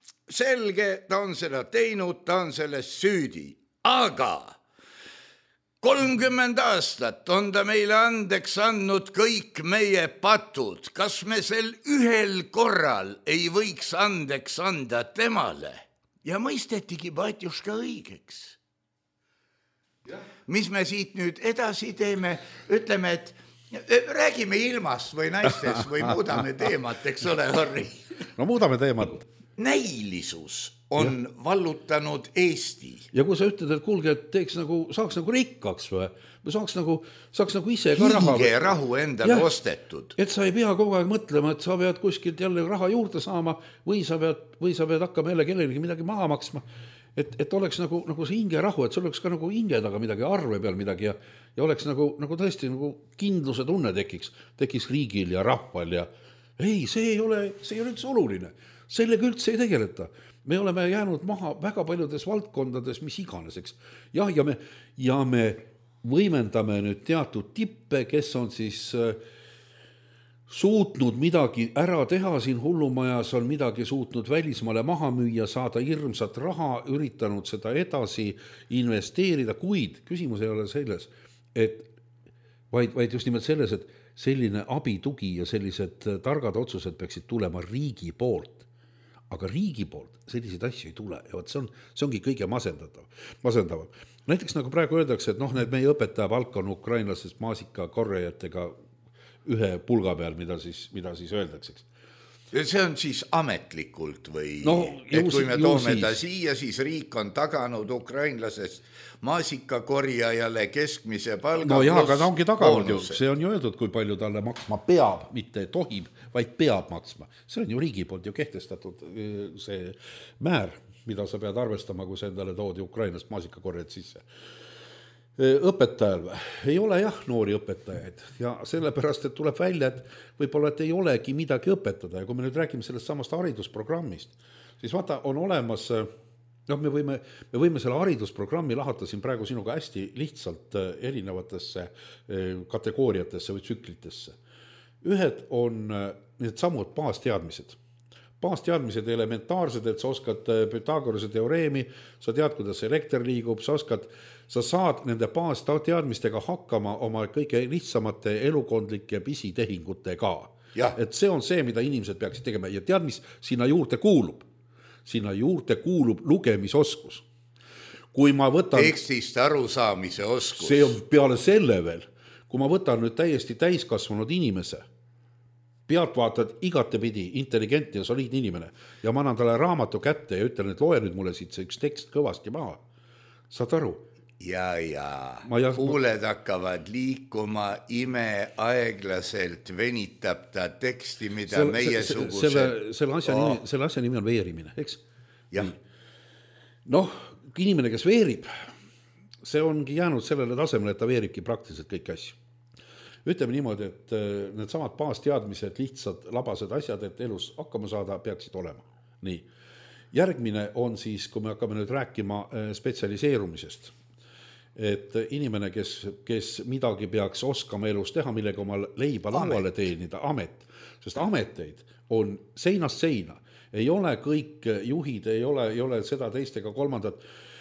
Selge, ta on seda teinud, ta on selles süüdi. Aga kolmkümmend aastat on ta meile andeks andnud kõik meie patud. Kas me sel ühel korral ei võiks andeks anda temale? Ja mõistetigi Batjuška õigeks. Mis me siit nüüd edasi teeme? Ütleme, et räägime ilmast või naistest või muudame teemat, eks ole, Harri? No muudame teemat. Näilisus on ja. Vallutanud Eesti. Ja kui sa ütled, et kuulge, et teeks nagu, saaks nagu rikkaks või, või saaks nagu, saaks nagu ise ka raha. Hinge rahu endale ja, ostetud. Et sa ei pea kogu aeg mõtlema, et sa pead kuskilt jälle raha juurde saama või sa pead, või sa pead hakkama jälle kellelegi midagi maha maksma. Et, et oleks nagu, nagu see hinge rahu, et sul oleks ka nagu hinge taga midagi, arve peal midagi ja, ja oleks nagu, nagu tõesti nagu kindluse tunne tekiks, tekiks riigil ja rahval ja ei, see ei ole, see ei ole üldse oluline. Sellega üldse ei tegeleta. Me oleme jäänud maha väga paljudes valdkondades, mis iganeseks. Ja, ja, me, ja me võimendame nüüd teatud tippe, kes on siis äh, suutnud midagi ära teha siin hullumajas, on midagi suutnud välismaale maha müüa, saada hirmsat raha, üritanud seda edasi investeerida, kuid küsimus ei ole selles, et vaid, vaid just nimelt selles, et selline abitugi ja sellised targad otsused peaksid tulema riigi poolt. Aga riigi poolt selliseid asju ei tule ja võt, see, on, see ongi kõige masendatav, masendavam. Näiteks nagu praegu öeldakse, et noh, need meie õpetaja palk on ukrainlasest maasika korrejatega ühe pulga peal, mida siis, mida siis öeldakse. See on siis ametlikult või no, et kui me toome siis. ta siia, siis riik on taganud ukrainlasest maasikakorjajale keskmise palga. No jah, aga ta ongi taganud ju, see on ju öeldud, kui palju talle maksma peab, mitte tohib, vaid peab maksma. See on ju riigi poolt ju kehtestatud see määr, mida sa pead arvestama, kui sa endale toodi Ukrainast maasikakorjad sisse. Õpetajal ei ole jah noori õpetajaid ja sellepärast, et tuleb välja, et võib-olla et ei olegi midagi õpetada ja kui me nüüd räägime sellest samast haridusprogrammist, siis vaata, on olemas, noh, me võime, me võime selle haridusprogrammi lahata siin praegu sinuga hästi lihtsalt erinevatesse kategooriatesse või tsüklitesse. Ühed on need samud baasteadmised. Baasteadmised elementaarsed, et sa oskad Pythagorase teoreemi, sa tead, kuidas elekter liigub, sa oskad, sa saad nende baasteadmistega hakkama oma kõige lihtsamate elukondlike pisitehingutega. Et see on see, mida inimesed peaksid tegema ja tead, mis sinna juurde kuulub? Sinna juurde kuulub lugemisoskus. Kui ma võtan... tekstist arusaamise oskus. See on peale selle veel. Kui ma võtan nüüd täiesti täiskasvanud inimese, pealt vaatad igatepidi intelligentne ja soliidne inimene ja ma annan talle raamatu kätte ja ütlen, et loe nüüd mulle siit see üks tekst kõvasti maha. Saad aru? Ja, ja. ja kuuled hakkavad liikuma, ime aeglaselt venitab ta teksti, mida selle, meie suguse... Selle, selle, asja oh. nimi, selle asja nimi on veerimine, eks? Jah. Noh, inimene, kes veerib, see ongi jäänud sellele tasemele, et ta veeribki praktiliselt kõik asju. Ütleme niimoodi, et need samad baasteadmised, lihtsad labased asjad, et elus hakkama saada, peaksid olema. Nii. Järgmine on siis, kui me hakkame nüüd rääkima spetsialiseerumisest, et inimene, kes, kes midagi peaks oskama elus teha, millega oma leiba lauale teenida, amet, sest ameteid on seinast seina, ei ole kõik juhid, ei ole, ei ole seda teist ega kolmandat.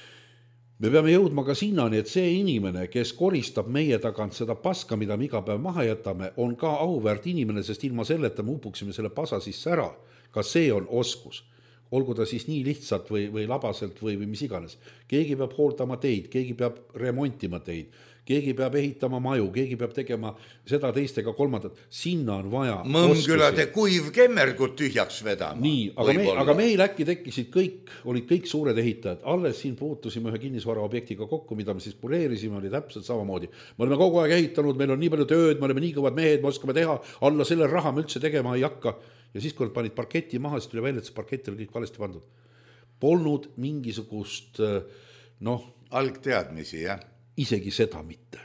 Me peame jõudma ka sinnani, et see inimene, kes koristab meie tagant seda paska, mida me iga päev maha jätame, on ka auväärt inimene, sest ilma selleta me upuksime selle pasa sisse ära. Ka see on oskus. Olgu ta siis nii lihtsalt või, või labaselt või, või mis iganes. Keegi peab hooldama teid, keegi peab remontima teid, keegi peab ehitama maju, keegi peab tegema seda teist ega kolmandat. Sinna on vaja Mõmkülade kuiv kemmergut tühjaks vedama. Nii, aga, me, aga meil äkki tekkisid kõik, olid kõik suured ehitajad. Alles siin puutusime ühe kinnisvara objektiga kokku, mida me siis puleerisime, oli täpselt samamoodi. Me oleme kogu aeg ehitanud, meil on nii palju tööd, me oleme nii kõvad mehed, me oskame teha, alla selle raha me üldse tegema ei hakka. Ja siis, kui nad panid parketi maha, siis tuli välja, et see parkett oli kõik valesti pandud. Polnud mingisugust, noh... algteadmisi, jah? Isegi seda mitte.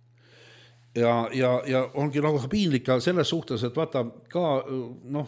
Ja, ja, ja ongi lausa piinlik ka selles suhtes, et vaata ka, noh,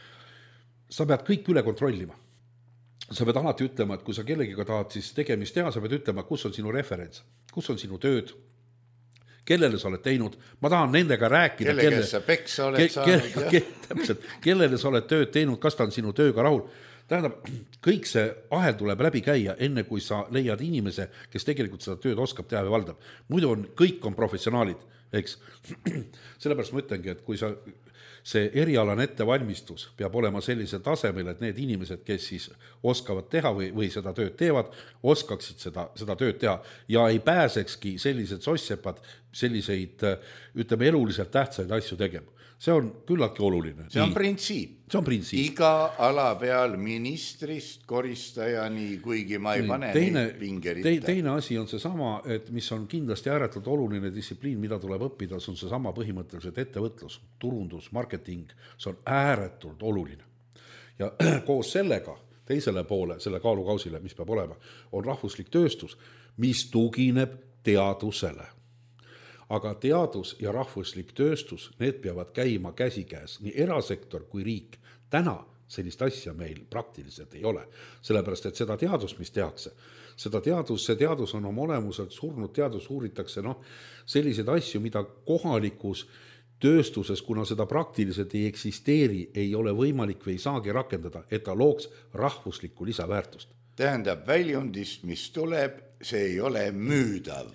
sa pead kõik üle kontrollima. Sa pead alati ütlema, et kui sa kellegiga tahad siis tegemist teha, sa pead ütlema, kus on sinu referents, kus on sinu tööd, kellele sa oled teinud, ma tahan nendega rääkida. Kellega kelle, sa peksa oled ke, saanud. Ke, ke, täpselt, kellele sa oled tööd teinud, kas ta on sinu tööga rahul. tähendab, kõik see ahel tuleb läbi käia, enne kui sa leiad inimese, kes tegelikult seda tööd oskab teha ja valdab. Muidu on, kõik on professionaalid, eks. Sellepärast ma ütlengi, et kui sa, see erialane ettevalmistus peab olema sellise tasemel, et need inimesed, kes siis oskavad teha või, või seda tööd teevad, oskaksid seda, seda tööd teha ja ei pääsekski sellised sossepad selliseid, ütleme, eluliselt tähtsaid asju tegema. See on küllaltki oluline. See on printsiip. See on printsiip. Iga ala peal ministrist koristajani, kuigi ma ei pane teine, neid pingeritta. Te, teine asi on see sama, et mis on kindlasti ääretult oluline distsipliin, mida tuleb õppida, see on see sama põhimõtteliselt ettevõtlus, turundus, marketing, see on ääretult oluline. Ja koos sellega, teisele poole, selle kaalukausile, mis peab olema, on rahvuslik tööstus, mis tugineb teadusele. Aga teadus ja rahvuslik tööstus, need peavad käima käsikäes, nii erasektor kui riik. Täna sellist asja meil praktiliselt ei ole, sellepärast et seda teadus, mis tehakse, seda teadus, see teadus on oma olemuselt surnud, teadus uuritakse no, selliseid asju, mida kohalikus tööstuses, kuna seda praktiliselt ei eksisteeri, ei ole võimalik või ei saagi rakendada, et ta looks rahvuslikku lisaväärtust. Tähendab, väljundist, mis tuleb, see ei ole müüdav.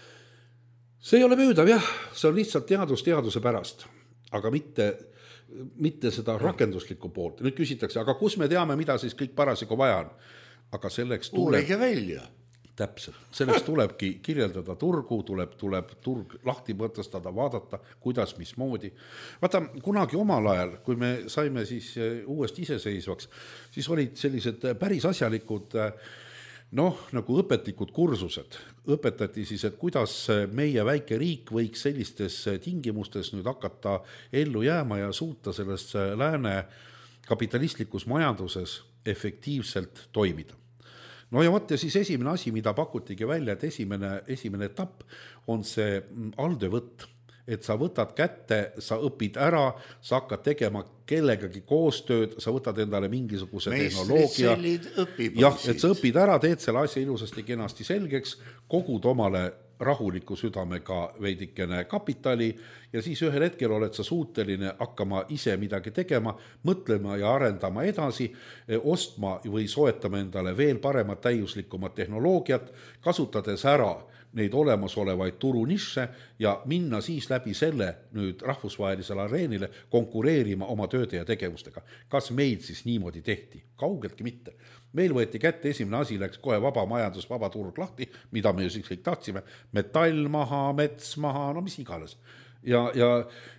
See ei ole müüdav, jah, see on lihtsalt teadus teaduse pärast, aga mitte, mitte seda rakenduslikku poolt. Nüüd küsitakse, aga kus me teame, mida siis kõik parasjagu vaja on? Aga selleks tuleb... Uurige välja. Täpselt, selleks tulebki kirjeldada turgu, tuleb, tuleb turg lahti mõtestada, vaadata, kuidas, mismoodi. Vaata, kunagi omal ajal, kui me saime siis uuesti iseseisvaks, siis olid sellised päris asjalikud noh, nagu õpetlikud kursused. Õpetati siis, et kuidas meie väike riik võiks sellistes tingimustes nüüd hakata ellu jääma ja suuta selles lääne kapitalistlikus majanduses efektiivselt toimida. No ja võtte siis esimene asi, mida pakutigi välja, et esimene, esimene etapp on see aldövõtt. Et sa võtad kätte, sa õpid ära, sa hakkad tegema kellegagi koostööd, sa võtad endale mingisuguse tehnoloogia. Jah, et sa õpid ära, teed selle asja ilusasti kenasti selgeks, kogud omale rahuliku südamega veidikene kapitali ja siis ühel hetkel oled sa suuteline hakkama ise midagi tegema, mõtlema ja arendama edasi, ostma või soetama endale veel paremat täiuslikumat tehnoloogiat, kasutades ära neid olemasolevaid turunišše ja minna siis läbi selle nüüd rahvusvahelisele areenile konkureerima oma tööde ja tegevustega. Kas meid siis niimoodi tehti? Kaugeltki mitte. Meil võeti kätte esimene asi, läks kohe vaba majandus, vaba turg lahti, mida me ju siis kõik tahtsime. Metall maha, mets maha, no mis iganes. Ja, ja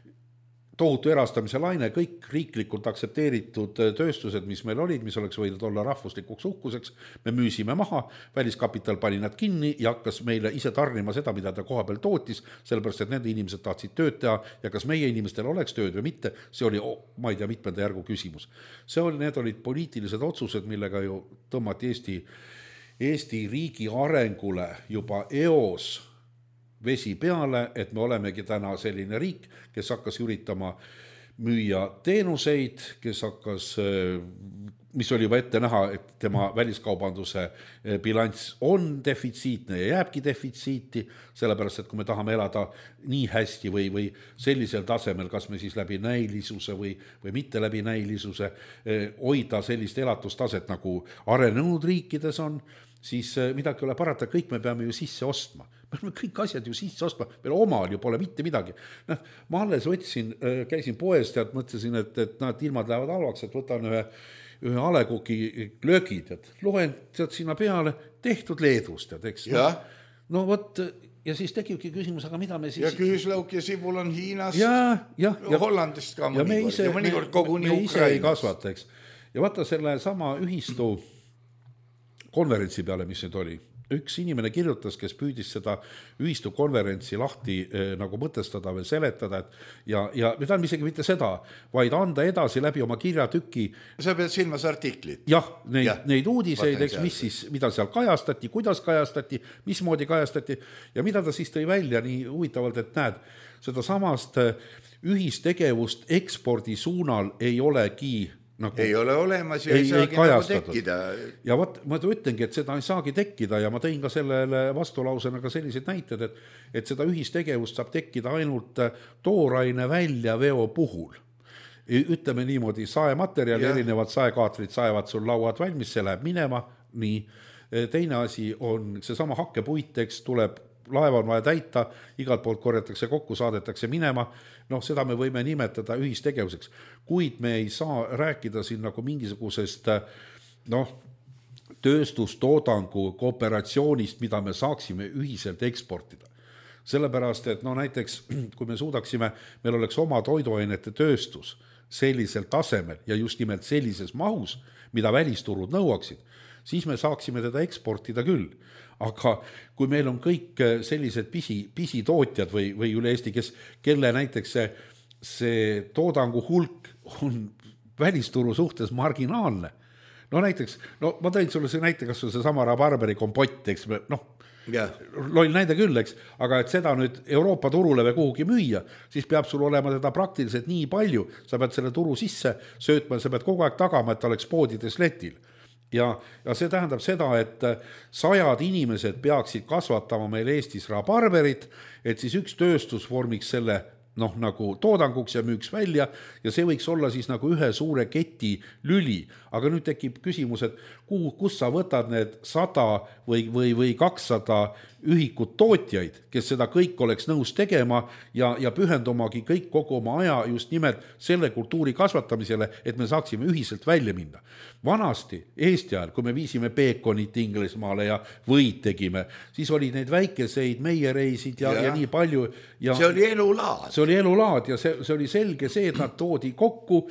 tohutu erastamise laine, kõik riiklikult aksepteeritud tööstused, mis meil olid, mis oleks võinud olla rahvuslikuks uhkuseks, me müüsime maha, väliskapital pani nad kinni ja hakkas meile ise tarnima seda, mida ta koha peal tootis, sellepärast, et nende inimesed tahtsid tööd teha ja kas meie inimestel oleks tööd või mitte, see oli, ma ei tea, mitmenda järgu küsimus. See oli, need olid poliitilised otsused, millega ju tõmmati Eesti, Eesti riigi arengule juba eos vesi peale, et me olemegi täna selline riik, kes hakkas üritama müüa teenuseid, kes hakkas, mis oli juba ette näha, et tema väliskaubanduse bilanss on defitsiitne ja jääbki defitsiiti, sellepärast, et kui me tahame elada nii hästi või, või sellisel tasemel, kas me siis läbi näilisuse või, või mitte läbi näilisuse, hoida sellist elatustaset nagu arenenud riikides on, siis midagi ole parata, kõik me peame ju sisse ostma. Me peame kõik asjad ju sisse ostma, meil omal ju pole mitte midagi. Noh, ma alles võtsin, käisin poest ja mõtlesin, et, et nad ilmad lähevad halvaks, et võtan ühe, ühe alekoki löögid, et loen tead sinna peale, tehtud Leedust, eks. No vot, ja siis tekibki küsimus, aga mida me siis... Ja küüslauk ja sibul on Hiinast, ja, ja, ja, Hollandist ka mõnikord, ja, ise, ja mõnikord koguni me, me Ukrainast. Ise ei kasvata, eks. Ja vaata selle sama ühistu konverentsi peale, mis nüüd oli. Üks inimene kirjutas, kes püüdis seda ühistu konverentsi lahti eh, nagu mõtestada või seletada, et ja, ja mida on isegi mitte seda, vaid anda edasi läbi oma kirjatüki. Sa pead silmas artiklit. Jah, neid, ja, neid uudiseid, eks, mis siis, mida seal kajastati, kuidas kajastati, mismoodi kajastati ja mida ta siis tõi välja nii huvitavalt, et näed, seda samast ühistegevust ekspordi suunal ei olegi nagu, ei ole olemas ja ei, ei saagi ei nagu tekkida. Ja võt, ma ütlengi, et seda ei saagi tekkida ja ma tõin ka sellele vastulausena ka sellised näited, et, et seda ühistegevust saab tekkida ainult tooraine väljaveo puhul. ütleme niimoodi, saematerjali, erinevad saekaatrid saevad sul lauad valmis, see läheb minema, nii. Teine asi on seesama hakkepuit, eks tuleb, laeva on vaja täita, igalt poolt korjatakse kokku, saadetakse minema, noh, seda me võime nimetada ühistegevuseks, kuid me ei saa rääkida siin nagu mingisugusest, noh, tööstustoodangu kooperatsioonist, mida me saaksime ühiselt eksportida. Sellepärast, et no näiteks, kui me suudaksime, meil oleks oma toiduainete tööstus sellisel tasemel ja just nimelt sellises mahus, mida välisturud nõuaksid, siis me saaksime teda eksportida küll. Aga kui meil on kõik sellised pisi, pisitootjad või, või üle Eesti, kes, kelle näiteks see, see toodangu hulk on välisturu suhtes marginaalne, no näiteks, no ma tõin sulle see näite, kas see sama rabarberi kompott, eks me, noh, yeah. loll näide küll, eks, aga et seda nüüd Euroopa turule või kuhugi müüa, siis peab sul olema teda praktiliselt nii palju, sa pead selle turu sisse söötma, sa pead kogu aeg tagama, et ta oleks poodides letil. Ja, ja see tähendab seda, et sajad inimesed peaksid kasvatama meil Eestis rabarberit, et siis üks tööstus vormiks selle noh, nagu toodanguks ja müüks välja ja see võiks olla siis nagu ühe suure keti lüli. Aga nüüd tekib küsimus, et kuhu, kus sa võtad need sada või, või, või kakssada ühikut tootjaid, kes seda kõik oleks nõus tegema ja, ja pühendumagi kõik kogu oma aja just nimelt selle kultuuri kasvatamisele, et me saaksime ühiselt välja minna. Vanasti Eesti ajal, kui me viisime peekonit Inglismaale ja võid tegime, siis oli neid väikeseid meiereisid ja, ja. ja nii palju. Ja see oli elulaad. See oli elulaad ja see, see oli selge see, et nad toodi kokku,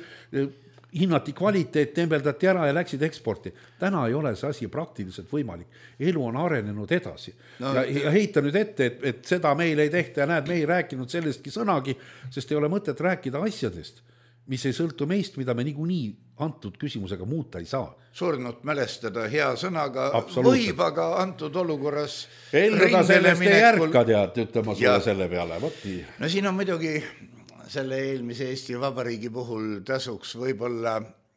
hinnati kvaliteet, tembeldati ära ja läksid eksporti. Täna ei ole see asi praktiliselt võimalik. Elu on arenenud edasi. No, ja, ja heita nüüd ette, et, et seda meil ei tehta ja näed, me ei rääkinud sellestki sõnagi, sest ei ole mõtet rääkida asjadest, mis ei sõltu meist, mida me niikuinii antud küsimusega muuta ei saa. Surnud mälestada hea sõnaga võib, aga antud olukorras Elluda sellest ei järka tead, ütlema sulle selle peale. Võtti. No siin on muidugi selle eelmise Eesti Vabariigi puhul tasuks võib-olla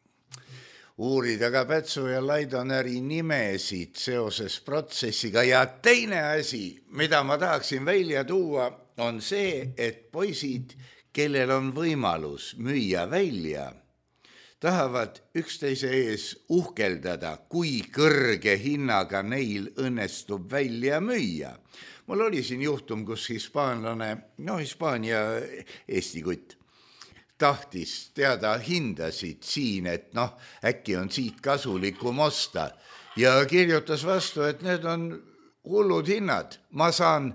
uurida ka Pätsu ja Laidonäri nimesid seoses protsessiga. Ja teine asi, mida ma tahaksin välja tuua, on see, et poisid, kellel on võimalus müüa välja, tahavad üksteise ees uhkeldada, kui kõrge hinnaga neil õnnestub välja müüa. Mul oli siin juhtum, kus hispaanlane, no Hispaania Eesti kutt, tahtis teada hindasid siin, et noh, äkki on siit kasulikum osta. Ja kirjutas vastu, et need on hullud hinnad. Ma saan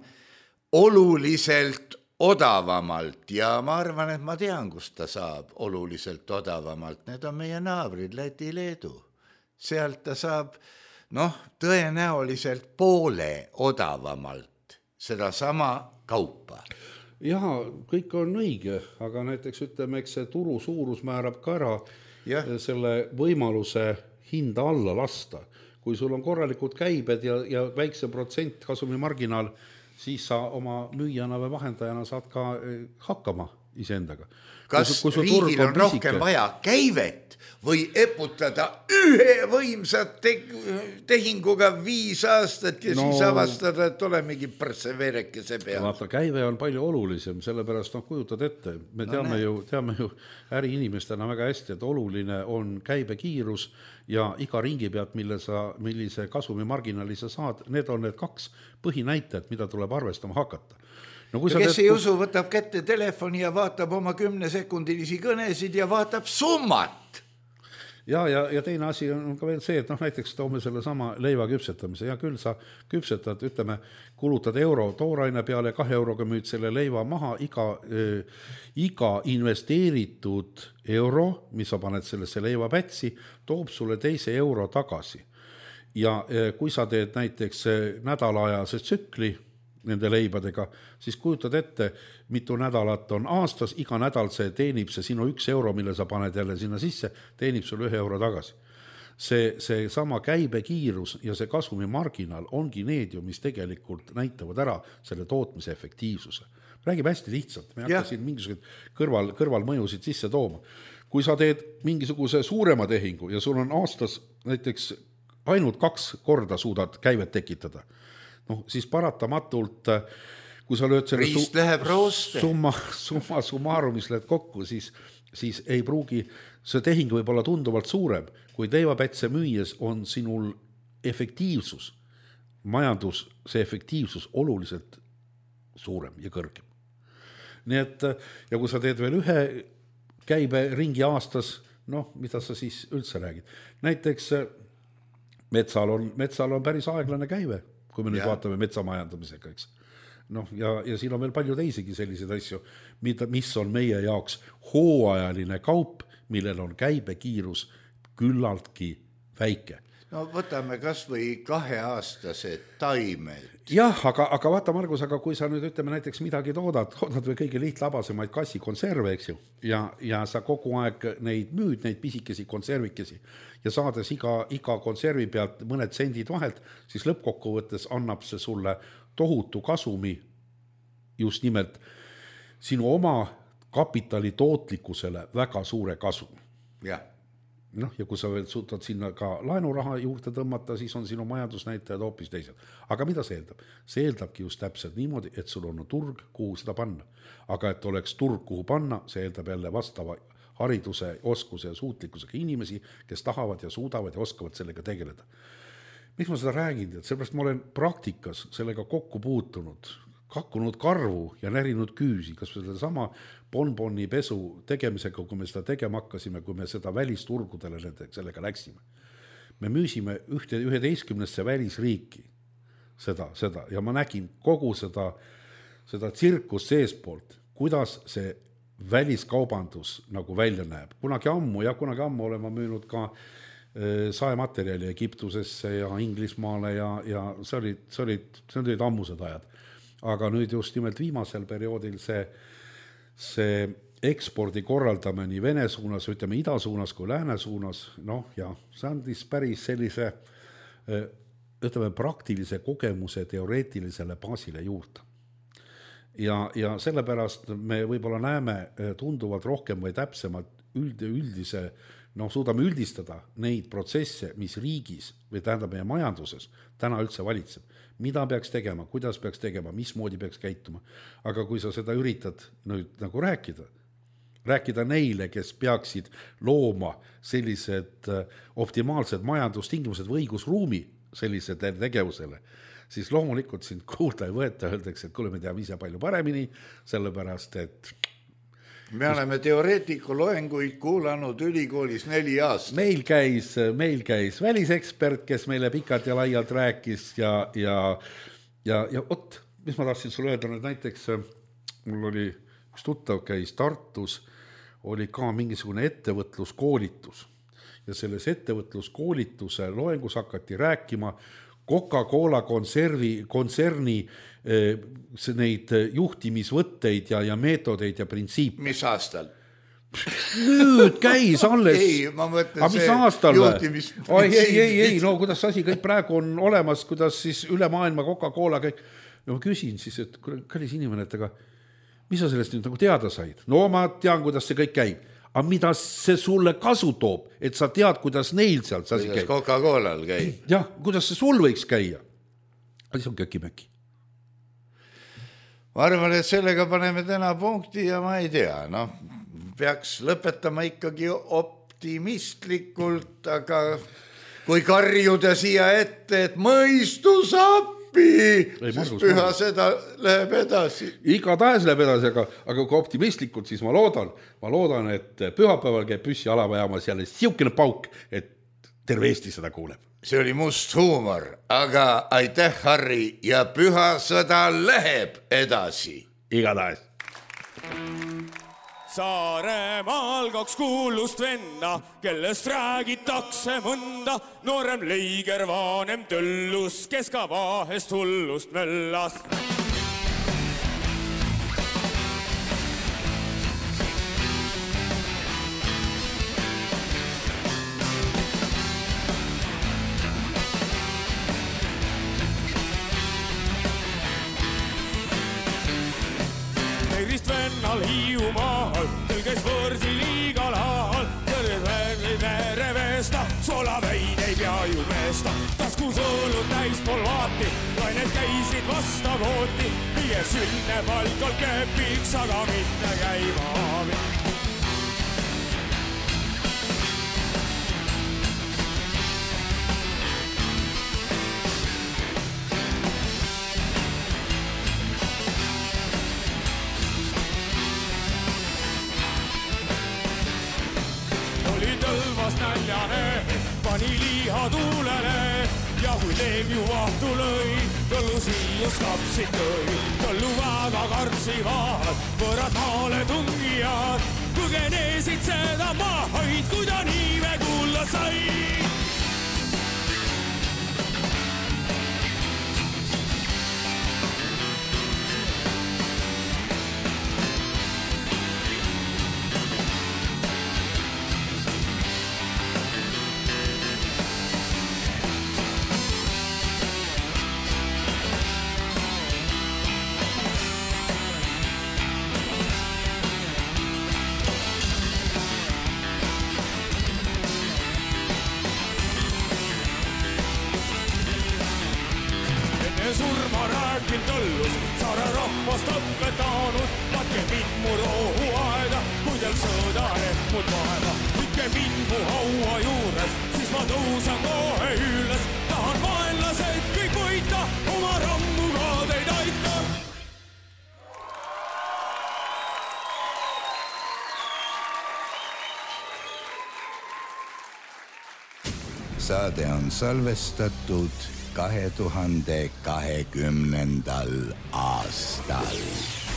oluliselt odavamalt ja ma arvan, et ma tean, kust ta saab oluliselt odavamalt. Need on meie naabrid Läti, Leedu. Sealt ta saab, noh, tõenäoliselt poole odavamalt seda sama kaupa. Jaa, kõik on õige, aga näiteks ütleme, eks see turu suurus määrab ka ära ja. Selle võimaluse hinda alla lasta. Kui sul on korralikud käibed ja, ja väikse protsent kasumi marginaal, siis sa oma müüjana või vahendajana saad ka hakkama iseendaga. Kas kui, kui riigil on, on rohkem vaja käivet või eputada ühe võimsat te tehinguga viis aastat ja no, siis avastada, et olemegi perseveerekese peal? Vaata, käive on palju olulisem, sellepärast noh, kujutad ette. Me no, teame, ju, teame ju äriinimestena väga hästi, et oluline on käibekiirus ja iga ringi pealt, mille sa, millise kasumi marginaali sa saad, need on need kaks põhinäitajat, mida tuleb arvestama hakata. No, kui ja kes ei usu, võtab kätte telefoni ja vaatab oma kümnesekundilisi kõnesid ja vaatab summat. Ja, ja, ja teine asi on ka veel see, et noh, näiteks toome selle sama leiva küpsetamise ja küll sa küpsetad, ütleme, kulutad euro tooraine peale, kahe euroga müüd selle leiva maha, iga, äh, iga investeeritud euro, mis sa paned sellesse leivapätsi, toob sulle teise euro tagasi. Ja äh, kui sa teed näiteks nädalaajase tsükli, nende leibadega, siis kujutad ette, mitu nädalat on aastas, iga nädal see teenib see sinu üks euro, mille sa paned jälle sinna sisse, teenib sul ühe euro tagasi. See, see sama käibekiirus ja see kasumi marginaal ongi need ju, mis tegelikult näitavad ära selle tootmise efektiivsuse. Räägime hästi lihtsalt, me hakka siin mingisugused kõrval, kõrvalmõjusid sisse tooma. Kui sa teed mingisuguse suurema tehingu ja sul on aastas näiteks ainult kaks korda suudad käivet tekitada, noh, siis paratamatult, kui sa lööd selle su- summa, summa summarumis lööd kokku, siis siis ei pruugi, see tehing võib olla tunduvalt suurem, kui leivapätse müües on sinul efektiivsus, majandus, see efektiivsus oluliselt suurem ja kõrgem. Nii et, ja kui sa teed veel ühe käibe ringi aastas, noh, mida sa siis üldse räägid. Näiteks metsal on, metsal on päris aeglane käive, kui me nüüd ja. vaatame metsamajandamisega, eks. Noh, ja, ja siin on veel palju teisigi selliseid asju, mida, mis on meie jaoks hooajaline kaup, millel on käibekiirus küllaltki väike. No võtame kas või kaheaastased taimed. Jah, aga, aga vaata, Margus, aga kui sa nüüd ütleme näiteks midagi toodad, toodad või kõige lihtlabasemaid kassikonserve, eks ju, ja, ja sa kogu aeg neid müüd, neid pisikesi konservikesi, ja saades iga, iga konservi pealt mõned sendid vahelt, siis lõppkokkuvõttes annab see sulle tohutu kasumi just nimelt sinu oma kapitali tootlikkusele väga suure kasumi. Jah. Noh, ja kui sa veel suutad sinna ka laenuraha juurde tõmmata, siis on sinu majandusnäitajad hoopis teised. Aga mida see eeldab? See eeldabki just täpselt niimoodi, et sul on turg, kuhu seda panna. Aga et oleks turg, kuhu panna, see eeldab jälle vastava hariduse, oskuse ja suutlikkusega inimesi, kes tahavad ja suudavad ja oskavad sellega tegeleda. Miks ma seda räägin? Sellepärast ma olen praktikas sellega kokku puutunud, kakkunud karvu ja närinud küüsi, kas seda sama bonbonni pesu tegemisega, kui me seda tegema hakkasime, kui me seda välisturgudele sellega läksime. Me müüsime ühte, üheteistkümnesse välisriiki seda, seda ja ma nägin kogu seda, seda tsirkust seespoolt, kuidas see väliskaubandus nagu välja näeb. Kunagi ammu ja kunagi ammu olen ma müünud ka saematerjali Egiptusesse ja Inglismaale ja, ja see olid, see olid, see olid ammused ajad. Aga nüüd just nimelt viimasel perioodil see, see ekspordi korraldame nii Vene suunas, ütleme ida suunas kui lääne suunas, noh ja see andis päris sellise, ütleme praktilise kogemuse teoreetilisele baasile juurde. Ja, ja sellepärast me võib-olla näeme tunduvalt rohkem või täpsemalt üld, üldise, noh, suudame üldistada neid protsesse, mis riigis või tähendab meie majanduses täna üldse valitseb. Mida peaks tegema, kuidas peaks tegema, mismoodi peaks käituma. Aga kui sa seda üritad nüüd nagu rääkida, rääkida neile, kes peaksid looma sellised optimaalsed majandustingimused või õigusruumi sellise tegevusele, siis loomulikult sind kuulda ei võeta, öeldakse, et kuule, me teame ise palju paremini, sellepärast, et me oleme teoreetiku loenguid kuulanud ülikoolis neli aastat. Meil käis, meil käis välisekspert, kes meile pikalt ja laialt rääkis ja, ja, ja, ja ot, mis ma tahtsin sulle öelda, nüüd näiteks mul oli üks tuttav käis Tartus, oli ka mingisugune ettevõtluskoolitus ja selles ettevõtluskoolituse loengus hakati rääkima Coca-Cola konservi, kontserni neid juhtimisvõtteid ja, ja meetodeid ja printsiipe. Mis aastal? Nüüd käis alles. Ei, ma mõtlen aga see juhtimisprintsiip. Ei, ei, ei, no kuidas asi kõik praegu on olemas, kuidas siis üle maailma Coca-Cola kõik. Ja ma küsin siis, et kallis inimene, et aga mis sa sellest nüüd nagu teada said? No ma tean, kuidas see kõik käib. Aga mida see sulle kasu toob, et sa tead, kuidas neil sealt see asi käib? Kuidas Coca-Colal käib? Jah, kuidas see sul võiks käia? Ali see on kökimäki. Ma arvan, et sellega paneme täna punkti ja ma ei tea, no peaks lõpetama ikkagi optimistlikult, aga kui karjuda siia ette, et mõistus appi, ei, siis Margus, püha Margus. Seda läheb edasi. Igatahes läheb edasi, aga, aga kui optimistlikult, siis ma loodan, ma loodan, et pühapäeval käib püssi alavajaamas jälle siukene pauk, et terve Eesti seda kuuleb. See oli must huumor, aga aitäh, Harri, ja püha sõda läheb edasi. Igatahes. Saaremaal kaks kuulust venna, kellest räägitakse mõnda, noorem leiger, vaanem töllus, kes ka vahest hullust möllas. Vennal Hiiumaal, kel käis võrsil igal aal, vere veesta, sola vein ei pea ju meesta. Taskus õllud täis polvaati, lained käisid vasta vooti, viie sünne palkol köpiks, aga mitte käima aavi. Põlvas näljane pani liha tuulele ja kui leemju vahtu lõi, tõllu siius kapsid tõi. Tõllu väga kartsivad, võrad maale tungijad, põgenesid seda mahaid, kui ta niime kuulla sai. Surma rääkin tõllus, saare rahvast õpetanud, patke mind mu rohuaeda, kui teil sõda ehmud vaeva. Võtke mind mu haua juures, siis ma tõusan kohe üles, tahan vaenlased kõik võita, oma rammuga teid aita. Saade on salvestatud kahe tuhande kahekümnendal aastal.